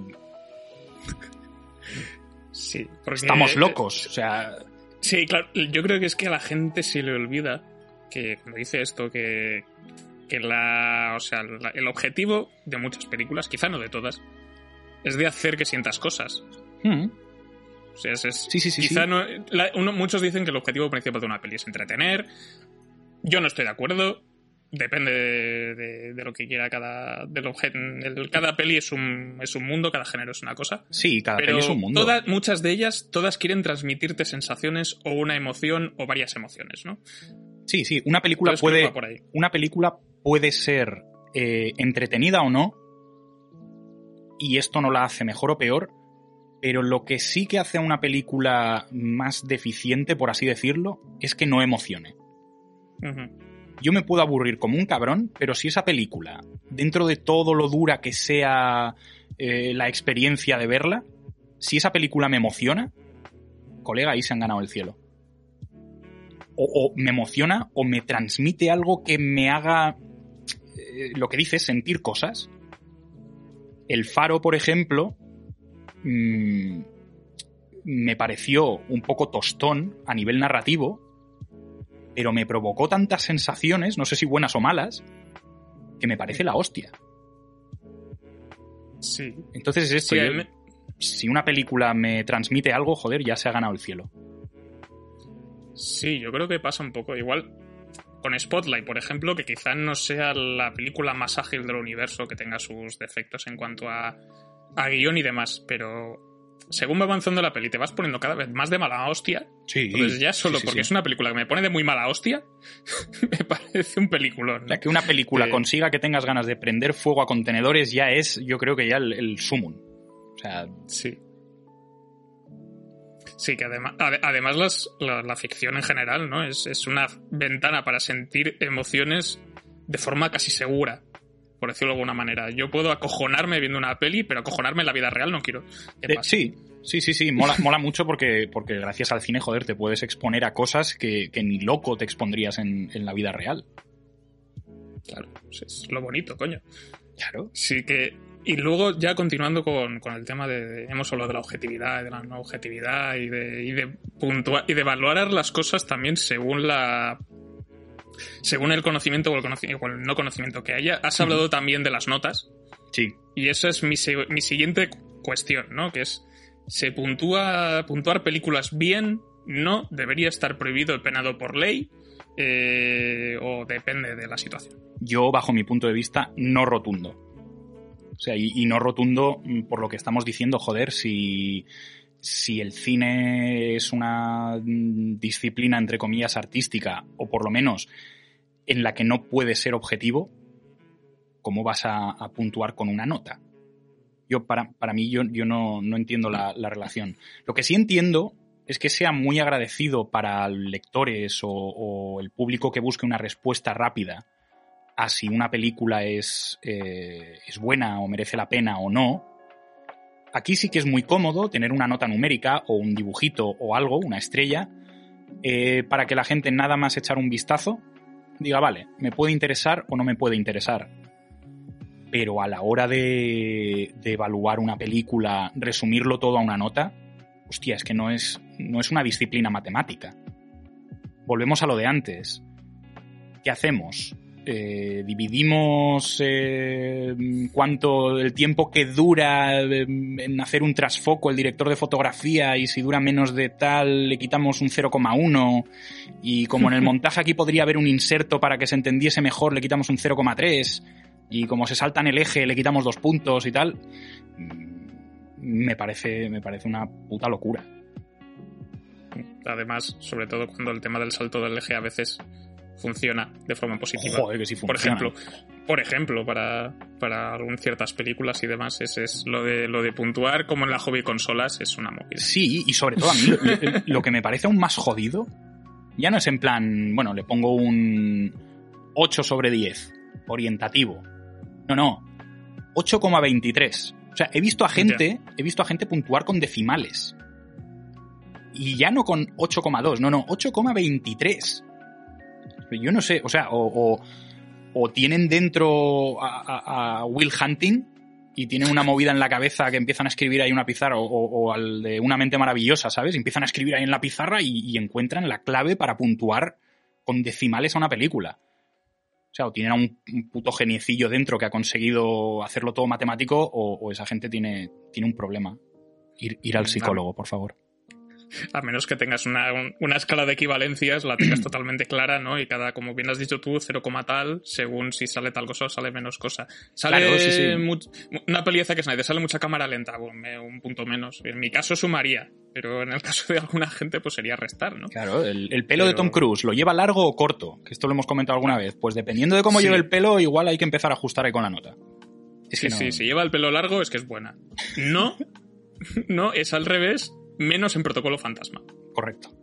Sí, porque... Estamos locos, o sea... Sí, claro, yo creo que es que a la gente se le olvida que cuando dice esto, que el objetivo de muchas películas, quizá no de todas, es de hacer que sientas cosas. O sea, sí. Quizá no, muchos dicen que el objetivo principal de una peli es entretener. Yo no estoy de acuerdo. Depende de lo que quiera cada peli es un mundo, cada género es una cosa. Sí, cada peli es un mundo. Muchas de ellas, todas quieren transmitirte sensaciones o una emoción o varias emociones, ¿no? Sí, una película puede ser entretenida o no, y esto no la hace mejor o peor, pero lo que sí que hace a una película más deficiente, por así decirlo, es que no emocione. Yo me puedo aburrir como un cabrón, pero si esa película, dentro de todo lo dura que sea la experiencia de verla, si esa película me emociona, colega, ahí se han ganado el cielo. O me emociona o me transmite algo que me haga, lo que dices, sentir cosas. El Faro, por ejemplo, me pareció un poco tostón a nivel narrativo, pero me provocó tantas sensaciones, no sé si buenas o malas, que me parece la hostia. Sí. Entonces es esto. Si una película me transmite algo, joder, ya se ha ganado el cielo. Sí, yo creo que pasa un poco igual con Spotlight, por ejemplo, que quizá no sea la película más ágil del universo, que tenga sus defectos en cuanto a guión y demás, pero según va avanzando la peli te vas poniendo cada vez más de mala hostia. Sí. Entonces ya solo porque es una película que me pone de muy mala hostia, me parece un peliculón, ¿no? O sea, que una película consiga que tengas ganas de prender fuego a contenedores ya es, yo creo que ya el sumum. O sea... Sí. Sí, que además la ficción en general, ¿no? Es una ventana para sentir emociones de forma casi segura, por decirlo de alguna manera. Yo puedo acojonarme viendo una peli, pero acojonarme en la vida real no quiero. Sí. Mola mucho porque gracias al cine, joder, te puedes exponer a cosas que ni loco te expondrías en la vida real. Claro, es lo bonito, coño. Claro. Sí que... Y luego, ya continuando con el tema hemos hablado de la objetividad, de la no objetividad y de puntuar y de valorar las cosas también según el conocimiento o el no conocimiento que haya. Has hablado también de las notas. Sí. Y esa es mi siguiente cuestión, ¿no? Que es, ¿se puntuar películas bien? No, debería estar prohibido y penado por ley, o depende de la situación. Yo, bajo mi punto de vista, no rotundo. O sea, y no rotundo por lo que estamos diciendo, joder, si el cine es una disciplina, entre comillas, artística, o por lo menos en la que no puede ser objetivo, ¿cómo vas a puntuar con una nota? Para mí, yo no entiendo la relación. Lo que sí entiendo es que sea muy agradecido para lectores o el público que busque una respuesta rápida a si una película es buena o merece la pena o no. Aquí sí que es muy cómodo tener una nota numérica o un dibujito o algo, una estrella, para que la gente nada más echar un vistazo diga, vale, me puede interesar o no me puede interesar. Pero a la hora de evaluar una película, resumirlo todo a una nota, hostia, es que no es una disciplina matemática. Volvemos a lo de antes. ¿Qué hacemos? Dividimos cuánto el tiempo que dura en hacer un trasfoco el director de fotografía, y si dura menos de tal le quitamos un 0,1, y como en el montaje aquí podría haber un inserto para que se entendiese mejor le quitamos un 0,3, y como se salta en el eje le quitamos 2 puntos y tal. Me parece una puta locura. Además, sobre todo cuando el tema del salto del eje a veces funciona de forma positiva. Joder, que sí funciona. Por ejemplo, para ciertas películas y demás, es lo de puntuar, como en la hobby consolas, es una movida. Sí, y sobre todo a mí lo que me parece aún más jodido ya no es en plan, bueno, le pongo un 8 sobre 10 orientativo. No, 8,23. O sea, he visto a gente puntuar con decimales. Y ya no con 8,2, no, 8,23. Yo no sé, o sea, o tienen dentro a Will Hunting y tienen una movida en la cabeza que empiezan a escribir ahí en una pizarra, o al de Una mente maravillosa, ¿sabes? Empiezan a escribir ahí en la pizarra y encuentran la clave para puntuar con decimales a una película. O sea, o tienen a un puto geniecillo dentro que ha conseguido hacerlo todo matemático, o esa gente tiene un problema. Ir al psicólogo, por favor. A menos que tengas una escala de equivalencias, la tengas totalmente clara, ¿no? Y cada, como bien has dicho tú, 0, tal, según si sale tal cosa o sale menos cosa. Sale claro, sí. Una peli de Zack Snyder, sale mucha cámara lenta, bueno, un punto menos. En mi caso sumaría, pero en el caso de alguna gente pues sería restar, ¿no? Claro, el pelo de Tom Cruise, ¿lo lleva largo o corto? Que esto lo hemos comentado alguna vez. Pues dependiendo de cómo lleve el pelo, igual hay que empezar a ajustar ahí con la nota. Sí, si lleva el pelo largo es que es buena. No, es al revés. Menos en Protocolo Fantasma. Correcto.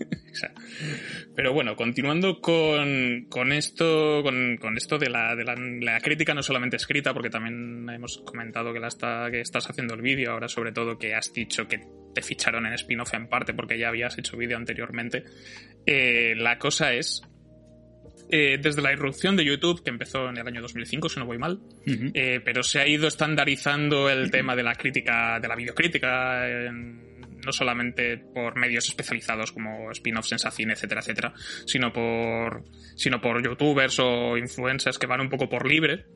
Pero bueno, continuando con esto de la crítica no solamente escrita, porque también hemos comentado que estás haciendo el vídeo, ahora sobre todo que has dicho que te ficharon en spin-off en parte porque ya habías hecho vídeo anteriormente. La cosa es, desde la irrupción de YouTube, que empezó en el año 2005, si no voy mal, pero se ha ido estandarizando el tema de la crítica, de la videocrítica, no solamente por medios especializados como spin-offs, Sensacine, etcétera, etcétera, sino por youtubers o influencers que van un poco por libre.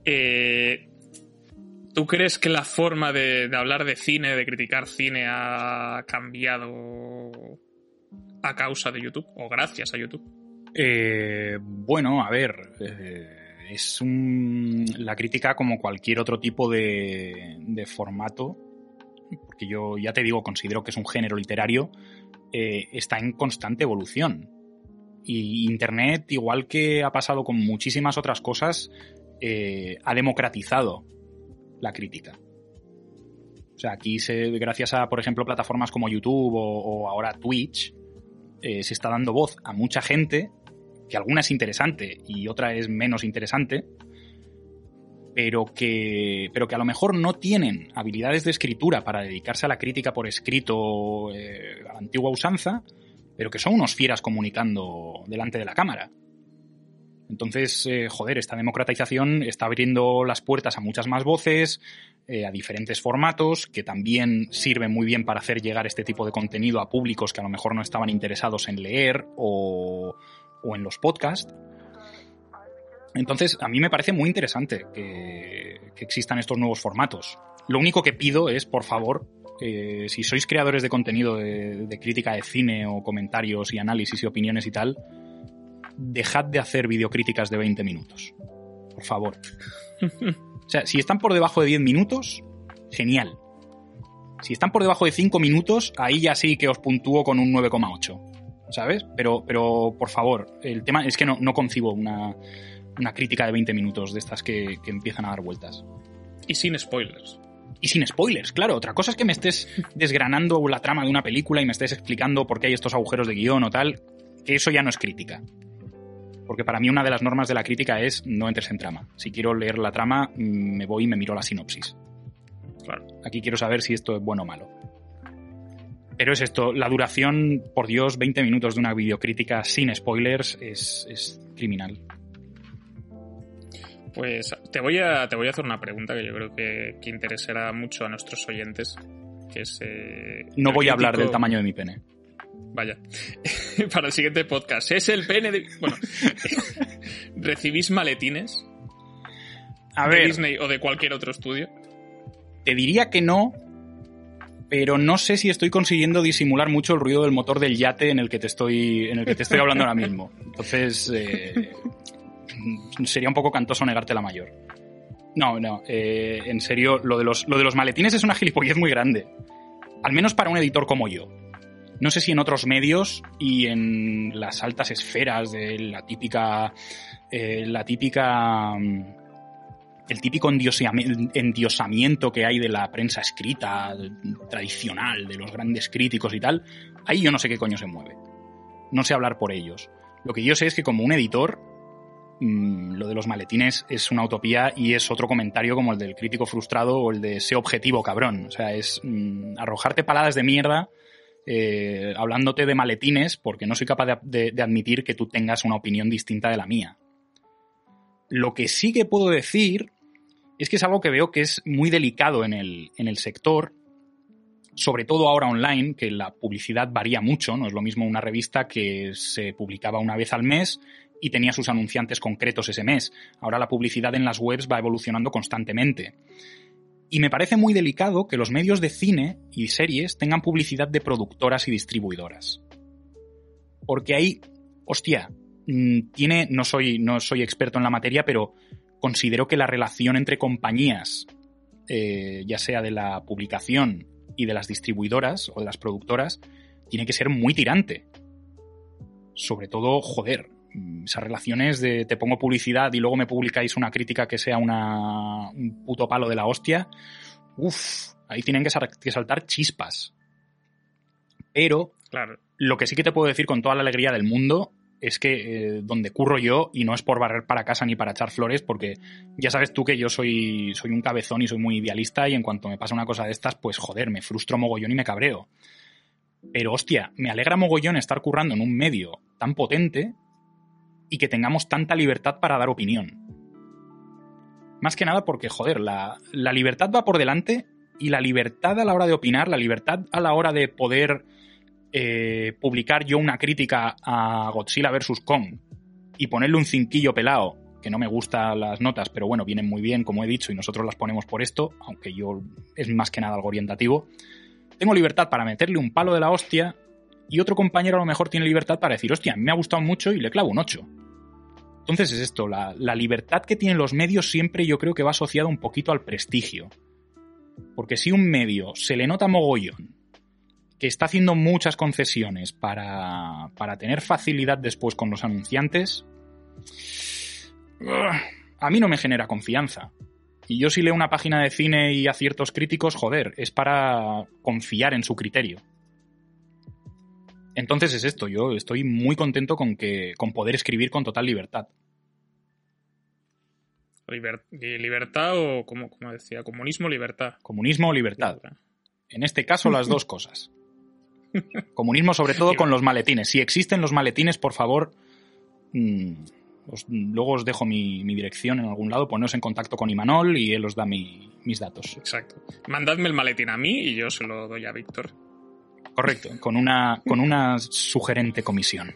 ¿Tú crees que la forma de hablar de cine, de criticar cine, ha cambiado a causa de YouTube o gracias a YouTube? Bueno, a ver, es la crítica, como cualquier otro tipo de formato, porque yo ya te digo, considero que es un género literario, está en constante evolución. Y Internet, igual que ha pasado con muchísimas otras cosas, ha democratizado la crítica. O sea, aquí gracias a, por ejemplo, plataformas como YouTube o ahora Twitch, se está dando voz a mucha gente, que alguna es interesante y otra es menos interesante, pero que a lo mejor no tienen habilidades de escritura para dedicarse a la crítica por escrito, a la antigua usanza, pero que son unos fieras comunicando delante de la cámara. Entonces, esta democratización está abriendo las puertas a muchas más voces, a diferentes formatos, que también sirven muy bien para hacer llegar este tipo de contenido a públicos que a lo mejor no estaban interesados en leer o en los podcasts. Entonces, a mí me parece muy interesante que existan estos nuevos formatos. Lo único que pido es, por favor, si sois creadores de contenido de crítica de cine o comentarios y análisis y opiniones y tal, dejad de hacer videocríticas de 20 minutos. Por favor. O sea, si están por debajo de 10 minutos, genial. Si están por debajo de 5 minutos, ahí ya sí que os puntúo con un 9,8. ¿Sabes? Pero por favor, el tema es que no concibo una crítica de 20 minutos de estas que empiezan a dar vueltas. Y sin spoilers. Y sin spoilers, claro. Otra cosa es que me estés desgranando la trama de una película y me estés explicando por qué hay estos agujeros de guión o tal, que eso ya no es crítica. Porque para mí una de las normas de la crítica es no entres en trama. Si quiero leer la trama, me voy y me miro la sinopsis. Claro. Aquí quiero saber si esto es bueno o malo. Pero es esto, la duración, por Dios, 20 minutos de una videocrítica sin spoilers es criminal. Pues te voy a hacer una pregunta que yo creo que interesará mucho a nuestros oyentes. Que es, no voy a hablar del tamaño de mi pene. Vaya. Para el siguiente podcast. ¿Es el pene de...? Bueno. ¿Recibís maletines? A ver, ¿de Disney o de cualquier otro estudio? Te diría que no, pero no sé si estoy consiguiendo disimular mucho el ruido del motor del yate en el que te estoy hablando ahora mismo. Entonces, sería un poco cantoso negarte la mayor. No, en serio, lo de los maletines es una gilipollez muy grande. Al menos para un editor como yo. No sé si en otros medios y en las altas esferas de el típico endiosamiento que hay de la prensa escrita tradicional, de los grandes críticos y tal, ahí yo no sé qué coño se mueve. No sé hablar por ellos. Lo que yo sé es que como un editor, lo de los maletines es una utopía y es otro comentario como el del crítico frustrado o el de sé objetivo, cabrón. O sea, es arrojarte paladas de mierda hablándote de maletines porque no soy capaz de admitir que tú tengas una opinión distinta de la mía. Lo que sí que puedo decir es que es algo que veo que es muy delicado en el sector, sobre todo ahora online, que la publicidad varía mucho. No es lo mismo una revista que se publicaba una vez al mes y tenía sus anunciantes concretos ese mes. Ahora la publicidad en las webs va evolucionando constantemente. Y me parece muy delicado que los medios de cine y series tengan publicidad de productoras y distribuidoras. Porque ahí, hostia, no soy experto en la materia, pero considero que la relación entre compañías, ya sea de la publicación y de las distribuidoras o de las productoras, tiene que ser muy tirante. Sobre todo, joder, esas relaciones de te pongo publicidad y luego me publicáis una crítica que sea un puto palo de la hostia. Ahí tienen que saltar chispas. Pero claro, lo que sí que te puedo decir con toda la alegría del mundo es que donde curro yo, y no es por barrer para casa ni para echar flores, porque ya sabes tú que yo soy un cabezón y soy muy idealista, y en cuanto me pasa una cosa de estas, pues joder, me frustro mogollón y me cabreo. Pero hostia, me alegra mogollón estar currando en un medio tan potente y que tengamos tanta libertad para dar opinión. Más que nada porque, joder, la libertad va por delante, y la libertad a la hora de opinar, la libertad a la hora de poder publicar yo una crítica a Godzilla vs. Kong y ponerle un cinquillo pelado, que no me gustan las notas, pero bueno, vienen muy bien, como he dicho, y nosotros las ponemos por esto, aunque yo es más que nada algo orientativo. Tengo libertad para meterle un palo de la hostia, y otro compañero a lo mejor tiene libertad para decir, hostia, me ha gustado mucho y le clavo un 8. Entonces es esto, la libertad que tienen los medios siempre yo creo que va asociada un poquito al prestigio. Porque si un medio se le nota mogollón que está haciendo muchas concesiones para tener facilidad después con los anunciantes, a mí no me genera confianza. Y yo si leo una página de cine y a ciertos críticos, joder, es para confiar en su criterio. Entonces es esto, yo estoy muy contento con poder escribir con total libertad. ¿Libertad o, como decía, comunismo, libertad? Comunismo o libertad. En este caso, las dos cosas. Comunismo sobre todo con los maletines. Si existen los maletines, por favor, luego os dejo mi dirección en algún lado, poneos en contacto con Imanol y él os da mis datos. Exacto. Mandadme el maletín a mí y yo se lo doy a Víctor. Correcto, con una sugerente comisión.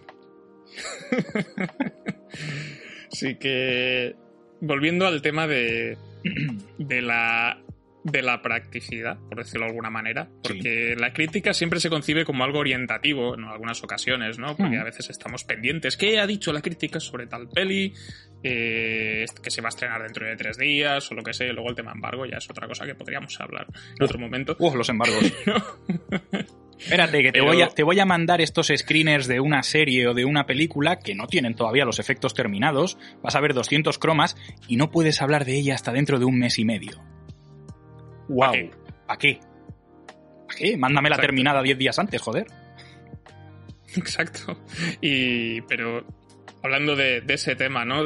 Sí que, volviendo al tema de la practicidad, por decirlo de alguna manera, porque sí, la crítica siempre se concibe como algo orientativo en algunas ocasiones, ¿no? Porque a veces estamos pendientes. ¿Qué ha dicho la crítica sobre tal peli? Que se va a estrenar dentro de 3 días o lo que sé. Luego el tema embargo ya es otra cosa que podríamos hablar en otro momento. Los embargos. Espérate, que te voy a mandar estos screeners de una serie o de una película que no tienen todavía los efectos terminados, vas a ver 200 cromas y no puedes hablar de ella hasta dentro de 1 mes y medio. ¡Wow! ¿Para qué? ¿Para qué? Mándamela terminada 10 días antes, joder. Exacto. Pero hablando de ese tema, ¿no?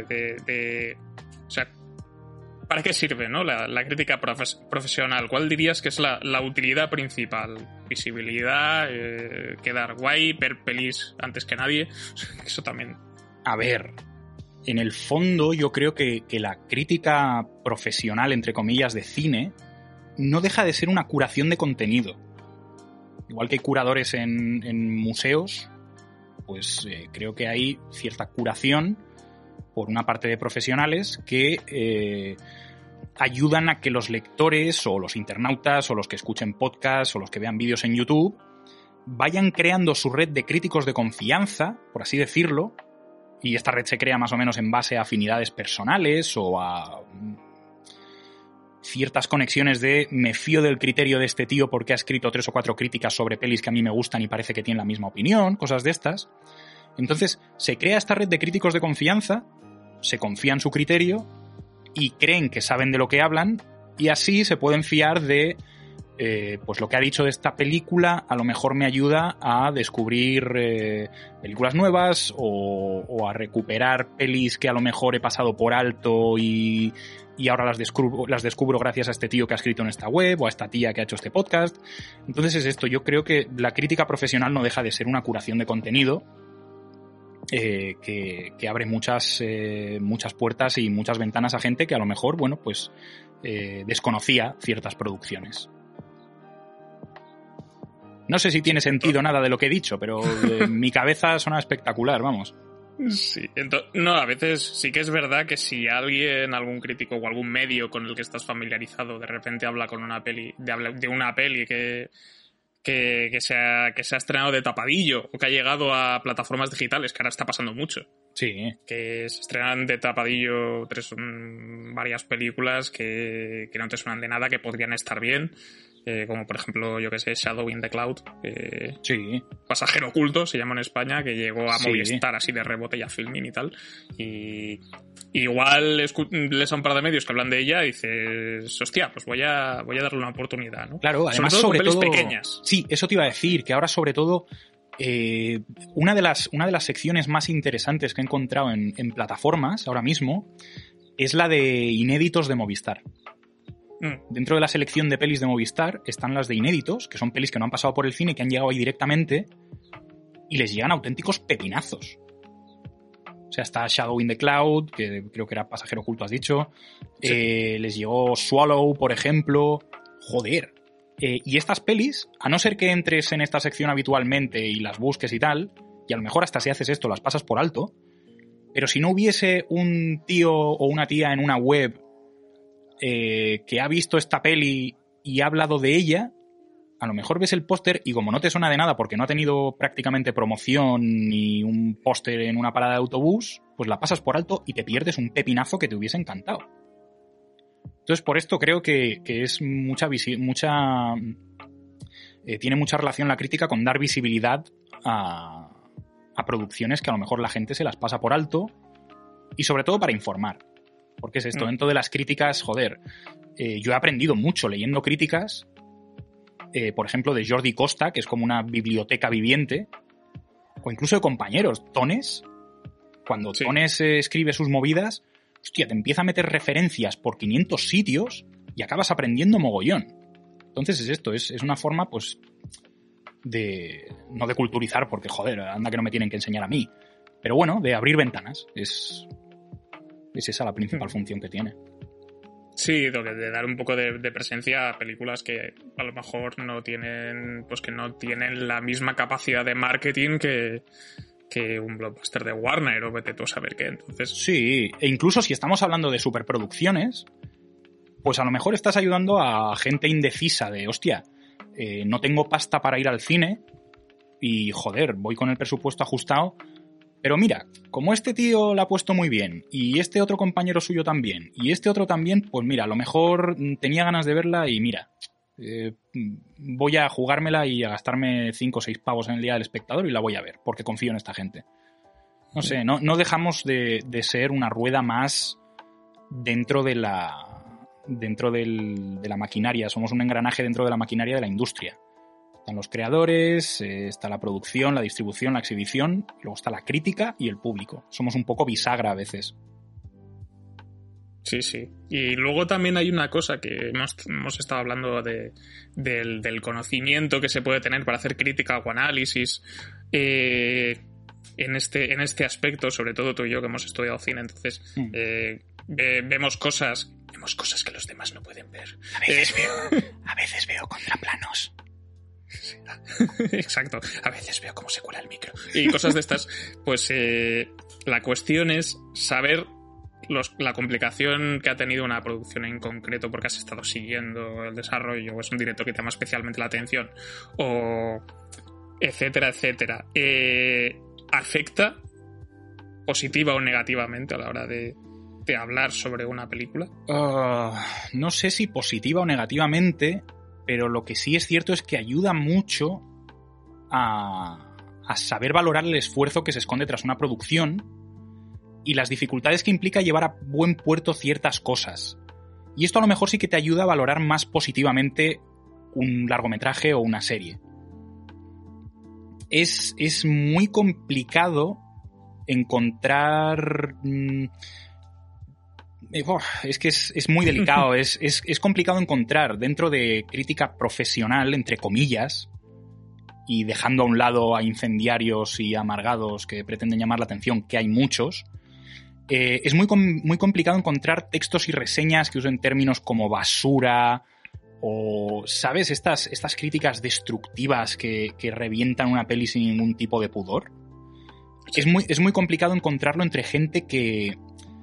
O sea, ¿para qué sirve, no? La crítica profesional. ¿Cuál dirías que es la utilidad principal? Visibilidad, quedar guay, ver pelis antes que nadie. Eso también. A ver, en el fondo yo creo que la crítica profesional, entre comillas, de cine, no deja de ser una curación de contenido. Igual que hay curadores en museos, pues creo que hay cierta curación por una parte de profesionales que ayudan a que los lectores o los internautas o los que escuchen podcasts o los que vean vídeos en YouTube vayan creando su red de críticos de confianza, por así decirlo, y esta red se crea más o menos en base a afinidades personales o a ciertas conexiones de me fío del criterio de este tío porque ha escrito 3 o 4 críticas sobre pelis que a mí me gustan y parece que tienen la misma opinión, cosas de estas. Entonces se crea esta red de críticos de confianza, se confía en su criterio y creen que saben de lo que hablan y así se pueden fiar de pues lo que ha dicho de esta película a lo mejor me ayuda a descubrir películas nuevas o a recuperar pelis que a lo mejor he pasado por alto y ahora las descubro gracias a este tío que ha escrito en esta web o a esta tía que ha hecho este podcast. Entonces es esto, yo creo que la crítica profesional no deja de ser una curación de contenido que abre muchas puertas y muchas ventanas a gente que a lo mejor, bueno, pues desconocía ciertas producciones. No sé si tiene sentido nada de lo que he dicho, pero en mi cabeza suena espectacular, vamos. Sí, no, a veces sí que es verdad que si alguien, algún crítico o algún medio con el que estás familiarizado, de repente habla con una peli, de una peli que se ha estrenado de tapadillo o que ha llegado a plataformas digitales, que ahora está pasando mucho. Sí. Que se estrenan de tapadillo varias películas que no te suenan de nada, que podrían estar bien. Como por ejemplo, yo que sé, Shadow in the Cloud. Sí. Pasajero oculto se llama en España, que llegó a Sí. Movistar así de rebote y a Filmin y tal. Y igual lees a un par de medios que hablan de ella y dices, hostia, pues voy a darle una oportunidad, ¿no? Claro, además sobre todo sobre con todo pelis pequeñas. Sí, eso te iba a decir, que ahora sobre todo una de las secciones más interesantes que he encontrado en plataformas ahora mismo es la de inéditos de Movistar. Dentro de la selección de pelis de Movistar están las de inéditos, que son pelis que no han pasado por el cine, que han llegado ahí directamente y les llegan auténticos pepinazos. O sea, está Shadow in the Cloud, que creo que era Pasajero Oculto, has dicho. Sí. Les llegó Swallow, por ejemplo. Joder. Y estas pelis, a no ser que entres en esta sección habitualmente y las busques y tal, y a lo mejor hasta si haces esto las pasas por alto, pero si no hubiese un tío o una tía en una web que ha visto esta peli y ha hablado de ella, a lo mejor ves el póster y como no te suena de nada porque no ha tenido prácticamente promoción ni un póster en una parada de autobús, pues la pasas por alto y te pierdes un pepinazo que te hubiese encantado. Entonces por esto creo que es tiene mucha relación la crítica con dar visibilidad a producciones que a lo mejor la gente se las pasa por alto y sobre todo para informar. Porque es esto, dentro de las críticas, joder, yo he aprendido mucho leyendo críticas, por ejemplo, de Jordi Costa, que es como una biblioteca viviente, o incluso de compañeros, Tones. Cuando sí. Tones escribe sus movidas, hostia, te empieza a meter referencias por 500 sitios y acabas aprendiendo mogollón. Entonces es esto, es una forma, pues, no de culturizar, porque, joder, anda que no me tienen que enseñar a mí, pero bueno, de abrir ventanas, es esa la principal función que tiene. Sí, de dar un poco de presencia a películas que a lo mejor no tienen la misma capacidad de marketing que un blockbuster de Warner o vete tú a saber qué. Entonces, sí, e incluso si estamos hablando de superproducciones, pues a lo mejor estás ayudando a gente indecisa de, hostia, no tengo pasta para ir al cine y, joder, voy con el presupuesto ajustado. Pero mira, como este tío la ha puesto muy bien, y este otro compañero suyo también, y este otro también, pues mira, a lo mejor tenía ganas de verla y mira, Voy a jugármela y a gastarme 5 o 6 pavos en el Día del Espectador y la voy a ver, porque confío en esta gente. No sé, no dejamos de ser una rueda más dentro de la maquinaria. Somos un engranaje dentro de la maquinaria de la industria. Están los creadores, está la producción, la distribución, la exhibición, luego está la crítica y el público. Somos un poco bisagra a veces. Sí. Y luego también hay una cosa que hemos estado hablando del conocimiento que se puede tener para hacer crítica o análisis. En este aspecto, sobre todo tú y yo que hemos estudiado cine, entonces vemos cosas que los demás no pueden ver. A veces veo contraplanos. Exacto, a veces veo cómo se cuela el micro y cosas de estas. Pues la cuestión es saber la complicación que ha tenido una producción en concreto porque has estado siguiendo el desarrollo o es un director que te llama especialmente la atención o etcétera. ¿Afecta positiva o negativamente a la hora de hablar sobre una película? No sé si positiva o negativamente, pero lo que sí es cierto es que ayuda mucho a saber valorar el esfuerzo que se esconde tras una producción y las dificultades que implica llevar a buen puerto ciertas cosas. Y esto a lo mejor sí que te ayuda a valorar más positivamente un largometraje o una serie. Es muy complicado encontrar... Es que es muy delicado. es complicado encontrar dentro de crítica profesional, entre comillas, y dejando a un lado a incendiarios y amargados que pretenden llamar la atención, que hay muchos, es muy complicado encontrar textos y reseñas que usen términos como basura o, ¿sabes? Estas críticas destructivas que revientan una peli sin ningún tipo de pudor. Es muy complicado encontrarlo entre gente que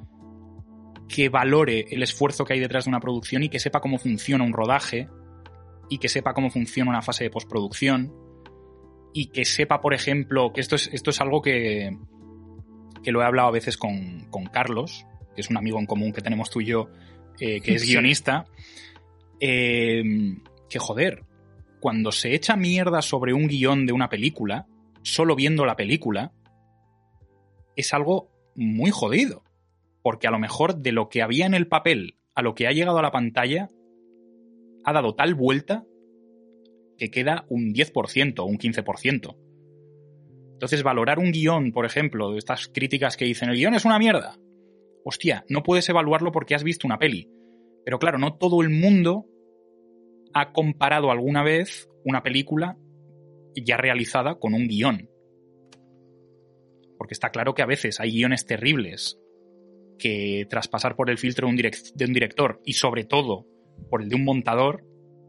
valore el esfuerzo que hay detrás de una producción y que sepa cómo funciona un rodaje y que sepa cómo funciona una fase de postproducción y que sepa, por ejemplo, que esto es algo que lo he hablado a veces con Carlos, que es un amigo en común que tenemos tú y yo, que es guionista, que joder, cuando se echa mierda sobre un guión de una película, solo viendo la película, es algo muy jodido. Porque a lo mejor de lo que había en el papel a lo que ha llegado a la pantalla ha dado tal vuelta que queda un 10% o un 15%. Entonces valorar un guión, por ejemplo, de estas críticas que dicen el guión es una mierda. Hostia, no puedes evaluarlo porque has visto una peli. Pero claro, no todo el mundo ha comparado alguna vez una película ya realizada con un guión. Porque está claro que a veces hay guiones terribles que tras pasar por el filtro de un director y sobre todo por el de un montador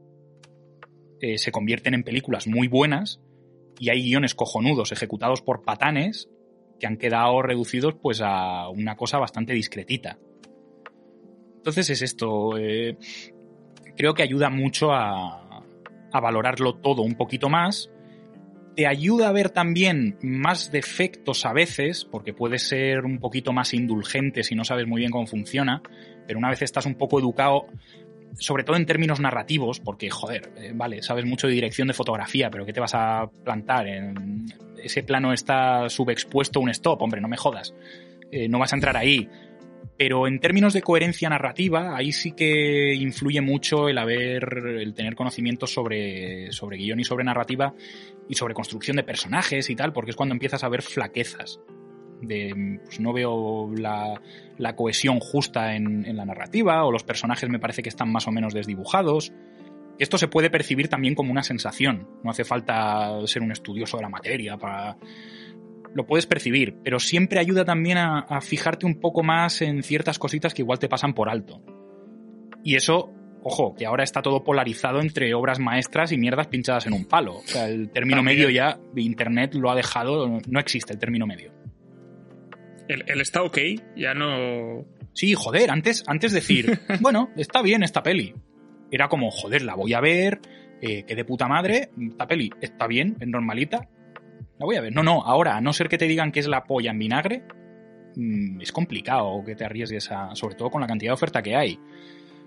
se convierten en películas muy buenas y hay guiones cojonudos ejecutados por patanes que han quedado reducidos pues a una cosa bastante discretita. Entonces es esto, creo que ayuda mucho a valorarlo todo un poquito más. Te ayuda a ver también más defectos a veces, porque puedes ser un poquito más indulgente si no sabes muy bien cómo funciona, pero una vez estás un poco educado, sobre todo en términos narrativos, porque, joder, vale, sabes mucho de dirección de fotografía, pero ¿qué te vas a plantar? En ese plano está subexpuesto un stop, hombre, no me jodas. No vas a entrar ahí. Pero en términos de coherencia narrativa, ahí sí que influye mucho el tener conocimiento sobre guión y sobre narrativa y sobre construcción de personajes y tal, porque es cuando empiezas a ver flaquezas. Pues no veo la cohesión justa en la narrativa, o los personajes me parece que están más o menos desdibujados. Esto se puede percibir también como una sensación. No hace falta ser un estudioso de la materia para... Lo puedes percibir, pero siempre ayuda también a fijarte un poco más en ciertas cositas que igual te pasan por alto. Y eso, ojo, que ahora está todo polarizado entre obras maestras y mierdas pinchadas en un palo. O sea, el término medio ya, Internet lo ha dejado, no existe el término medio. El está ok, ya no... Sí, joder, antes decir, bueno, está bien esta peli. Era como, joder, la voy a ver, que de puta madre, esta peli está bien, es normalita. La voy a ver. No, ahora, a no ser que te digan que es la polla en vinagre, es complicado que te arriesgues sobre todo con la cantidad de oferta que hay.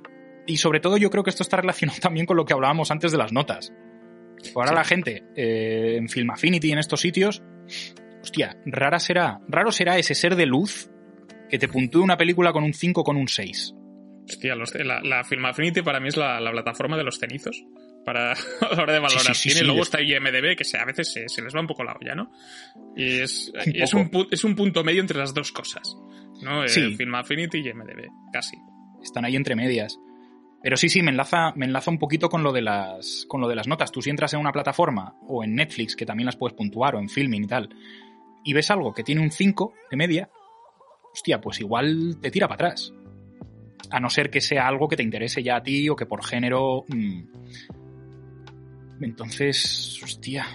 Y sobre todo yo creo que esto está relacionado también con lo que hablábamos antes de las notas. Ahora Sí. la gente en Film Affinity, en estos sitios, hostia, raro será ese ser de luz que te puntúe una película con un 5 o con un 6. Hostia, la Film Affinity para mí es la plataforma de los cenizos para a la hora de valorar cine. Sí, Luego está IMDb, que a veces se les va un poco la olla, ¿no? Y es poco. un punto medio entre las dos cosas, ¿no? Sí. Film Affinity y IMDb, casi. Están ahí entre medias. Pero sí, me enlaza un poquito con lo de las notas. Tú si entras en una plataforma, o en Netflix, que también las puedes puntuar, o en Filmin y tal, y ves algo que tiene un 5 de media, hostia, pues igual te tira para atrás. A no ser que sea algo que te interese ya a ti, o que por género... Entonces, hostia...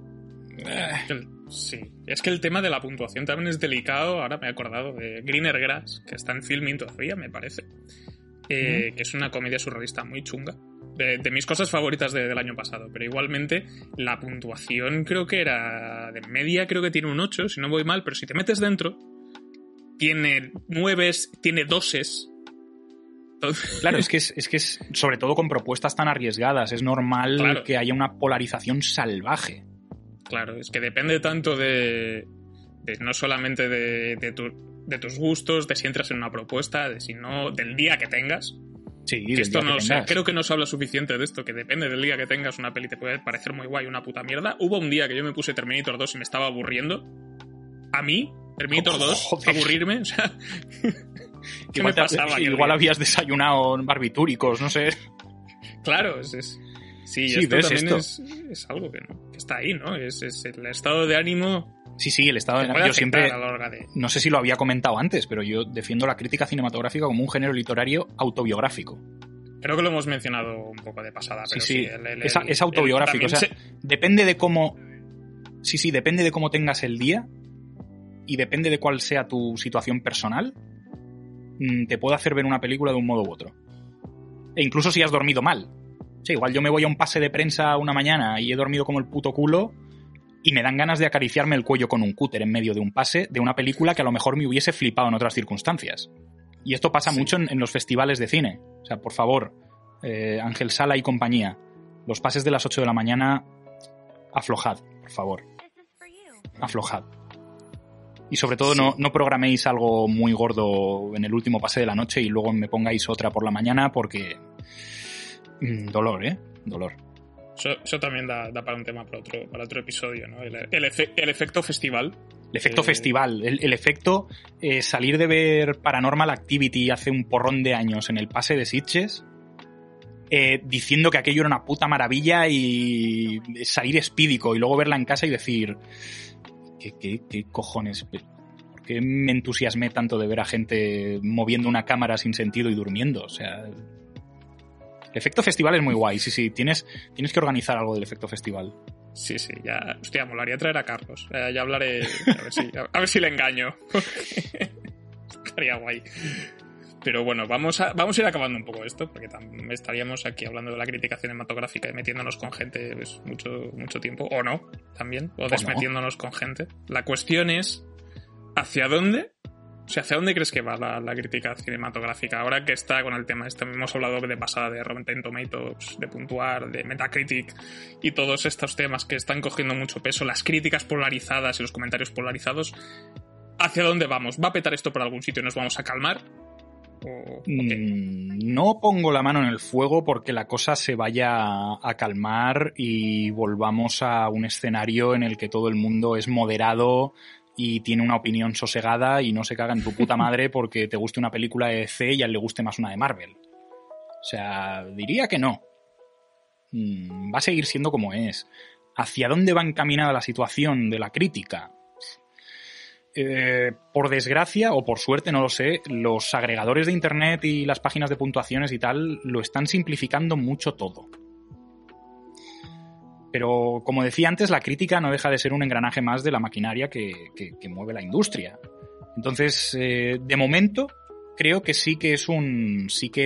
Sí, es que el tema de la puntuación también es delicado. Ahora me he acordado de Greener Grass, que está en Filmin todavía, me parece. Que es una comedia surrealista muy chunga. De mis cosas favoritas del año pasado. Pero igualmente, la puntuación creo que era de media, creo que tiene un 8, si no voy mal. Pero si te metes dentro, tiene 9, tiene 2. Claro, es que es sobre todo con propuestas tan arriesgadas. Es normal que haya una polarización salvaje. Claro, es que depende tanto de no solamente de tus gustos, de si entras en una propuesta, de si no, del día que tengas. Sí, que esto no sé, tengas. creo que no se habla suficiente de esto, que depende del día que tengas. Una peli te puede parecer muy guay, una puta mierda. Hubo un día que yo me puse Terminator 2 y me estaba aburriendo. A mí, Terminator 2, joder. Aburrirme, o sea... ¿Qué me pasaba? Igual habías desayunado en barbitúricos, no sé. Claro, sí, esto también es algo que está ahí, ¿no? Es el estado de ánimo. Sí, el estado de ánimo. Yo siempre, a la hora de... no sé si lo había comentado antes, pero yo defiendo la crítica cinematográfica como un género literario autobiográfico. Creo que lo hemos mencionado un poco de pasada, pero sí. Es autobiográfico, o sea, depende de cómo... Sí, depende de cómo tengas el día y depende de cuál sea tu situación personal, te puede hacer ver una película de un modo u otro. E incluso si has dormido mal. O sea, igual yo me voy a un pase de prensa una mañana y he dormido como el puto culo y me dan ganas de acariciarme el cuello con un cúter en medio de un pase de una película que a lo mejor me hubiese flipado en otras circunstancias. Y esto pasa mucho en los festivales de cine. O sea, por favor, Ángel Sala y compañía, los pases de las 8 de la mañana, aflojad, por favor. Aflojad. Y sobre todo no programéis algo muy gordo en el último pase de la noche y luego me pongáis otra por la mañana porque... dolor, dolor. Eso también da para un tema para otro episodio, ¿no? El efecto festival. El efecto festival. El efecto salir de ver Paranormal Activity hace un porrón de años en el pase de Sitges diciendo que aquello era una puta maravilla y salir espídico y luego verla en casa y decir... ¿Qué cojones? ¿Por qué me entusiasmé tanto de ver a gente moviendo una cámara sin sentido y durmiendo? O sea, el efecto festival es muy guay. Sí, tienes que organizar algo del efecto festival. Sí, ya. Hostia, molaría traer a Carlos. Ya hablaré. A ver si le engaño. Estaría guay. Pero bueno, vamos a ir acabando un poco esto, porque estaríamos aquí hablando de la crítica cinematográfica y metiéndonos con gente pues, mucho tiempo, o no, también, o desmetiéndonos con gente. La cuestión es, ¿hacia dónde? O sea, ¿hacia dónde crees que va la crítica cinematográfica? Ahora que está con el tema este, hemos hablado de pasada de Rotten Tomatoes, de Puntuar, de Metacritic y todos estos temas que están cogiendo mucho peso, las críticas polarizadas y los comentarios polarizados, ¿hacia dónde vamos? ¿Va a petar esto por algún sitio y nos vamos a calmar? No pongo la mano en el fuego porque la cosa se vaya a calmar y volvamos a un escenario en el que todo el mundo es moderado y tiene una opinión sosegada y no se caga en tu puta madre porque te guste una película de DC y a él le guste más una de Marvel. O sea, diría que no. Va a seguir siendo como es. ¿Hacia dónde va encaminada la situación de la crítica? Por desgracia o por suerte, no lo sé, los agregadores de internet y las páginas de puntuaciones y tal lo están simplificando mucho todo. Pero, como decía antes, la crítica no deja de ser un engranaje más de la maquinaria que mueve la industria. Entonces, de momento, creo que sí que es un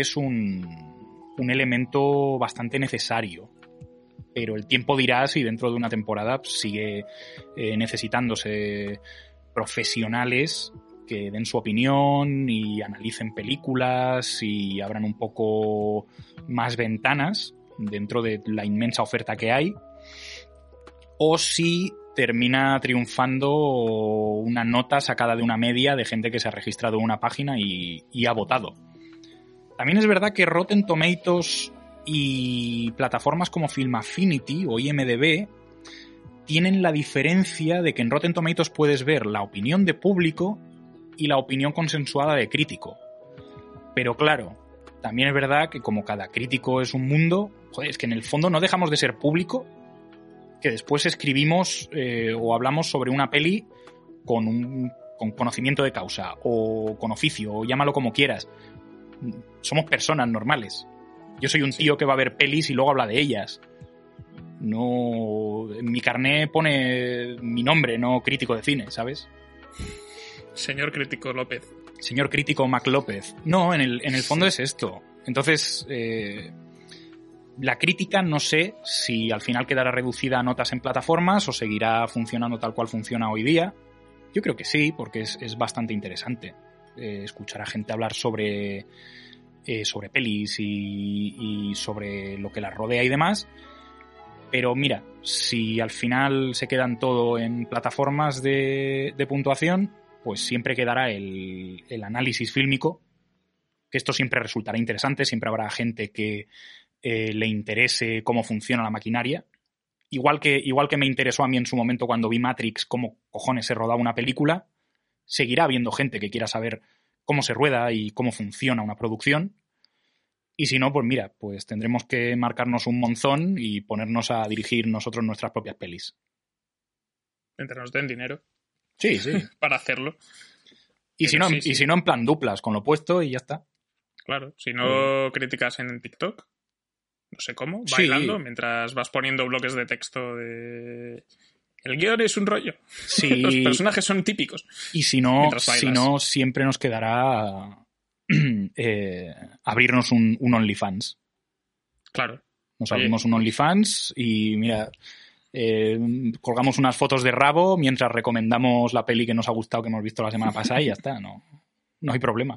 elemento bastante necesario. Pero el tiempo dirá si dentro de una temporada sigue necesitándose profesionales que den su opinión y analicen películas y abran un poco más ventanas dentro de la inmensa oferta que hay, o si termina triunfando una nota sacada de una media de gente que se ha registrado en una página y ha votado. También es verdad que Rotten Tomatoes y plataformas como Film Affinity o IMDb tienen la diferencia de que en Rotten Tomatoes puedes ver la opinión de público y la opinión consensuada de crítico. Pero claro, también es verdad que como cada crítico es un mundo, joder, es que en el fondo no dejamos de ser público, que después escribimos o hablamos sobre una peli con conocimiento de causa o con oficio, o llámalo como quieras. Somos personas normales. Yo soy un tío que va a ver pelis y luego habla de ellas. No, en mi carné pone mi nombre, no crítico de cine, ¿sabes? Señor crítico López. Señor crítico Mac López. No, en el fondo es esto. Entonces, la crítica no sé si al final quedará reducida a notas en plataformas o seguirá funcionando tal cual funciona hoy día. Yo creo que sí, porque es bastante interesante escuchar a gente hablar sobre pelis y sobre lo que las rodea y demás. Pero mira, si al final se quedan todo en plataformas de puntuación, pues siempre quedará el análisis fílmico, que esto siempre resultará interesante, siempre habrá gente que le interese cómo funciona la maquinaria. Igual que me interesó a mí en su momento cuando vi Matrix, cómo cojones se rodaba una película, seguirá habiendo gente que quiera saber cómo se rueda y cómo funciona una producción. Y si no, pues mira, pues tendremos que marcarnos un monzón y ponernos a dirigir nosotros nuestras propias pelis. Mientras nos den dinero. Sí, sí. Para hacerlo. Y si no, en plan duplas, con lo puesto y ya está. Claro, si no críticas en TikTok, no sé cómo, bailando, sí, mientras vas poniendo bloques de texto de... El guión es un rollo. Sí. Los personajes son típicos. Y si no, siempre nos quedará abrirnos un OnlyFans. Claro. Nos abrimos un OnlyFans y mira, colgamos unas fotos de rabo mientras recomendamos la peli que nos ha gustado, que hemos visto la semana pasada y ya está, no hay problema.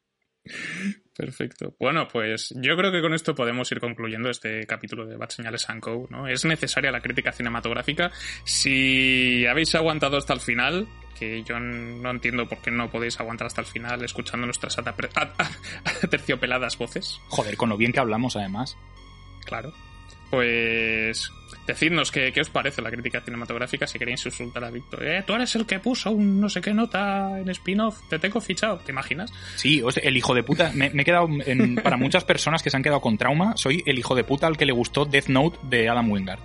Perfecto. Bueno, pues yo creo que con esto podemos ir concluyendo este capítulo de Bad Señales & Co, ¿no? Es necesaria la crítica cinematográfica. Si habéis aguantado hasta el final, que yo no entiendo por qué no podéis aguantar hasta el final escuchando nuestras aterciopeladas voces. Joder, con lo bien que hablamos, además. Claro. Pues decidnos qué os parece la crítica cinematográfica si queréis insultar a Víctor. Tú eres el que puso un no sé qué nota en spin-off, te tengo fichado, ¿te imaginas? Sí, el hijo de puta. Me he quedado, para muchas personas que se han quedado con trauma, soy el hijo de puta al que le gustó Death Note de Adam Wingard.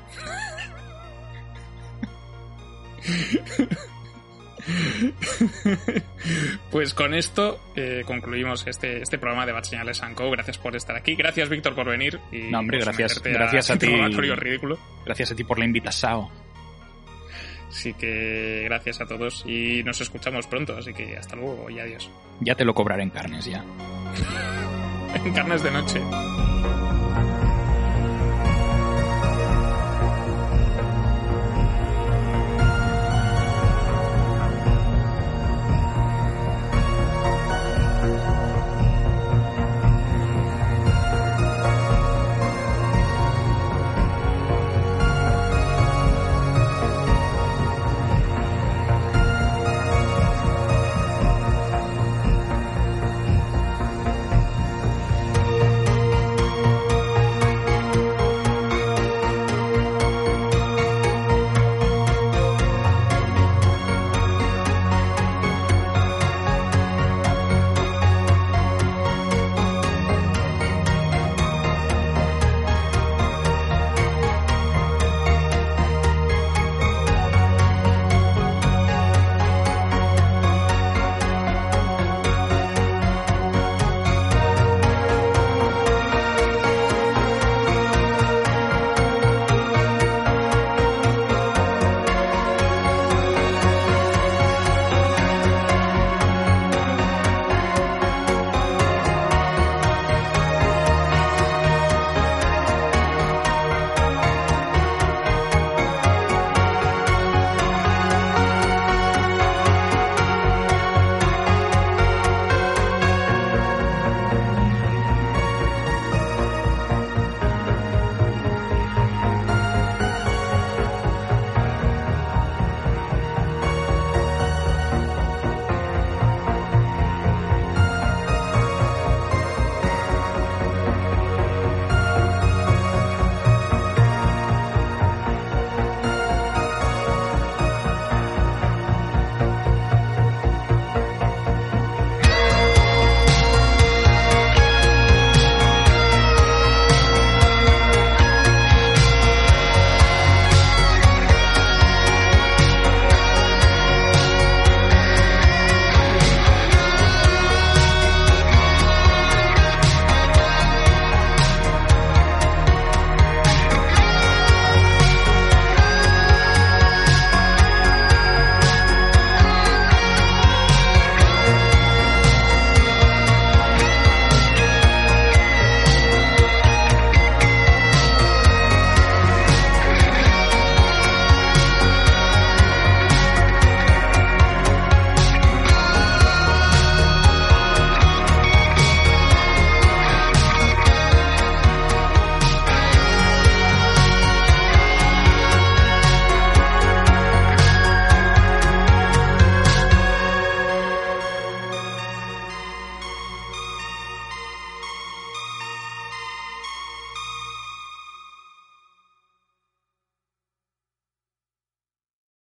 Pues con esto concluimos este programa de Bad Señales & Co. Gracias por estar aquí, gracias Víctor por venir y no, hombre, gracias a ti. Ridículo. Gracias a ti por la invitación. Así que gracias a todos y nos escuchamos pronto, así que hasta luego y adiós. Ya te lo cobraré en carnes ya. En carnes de noche.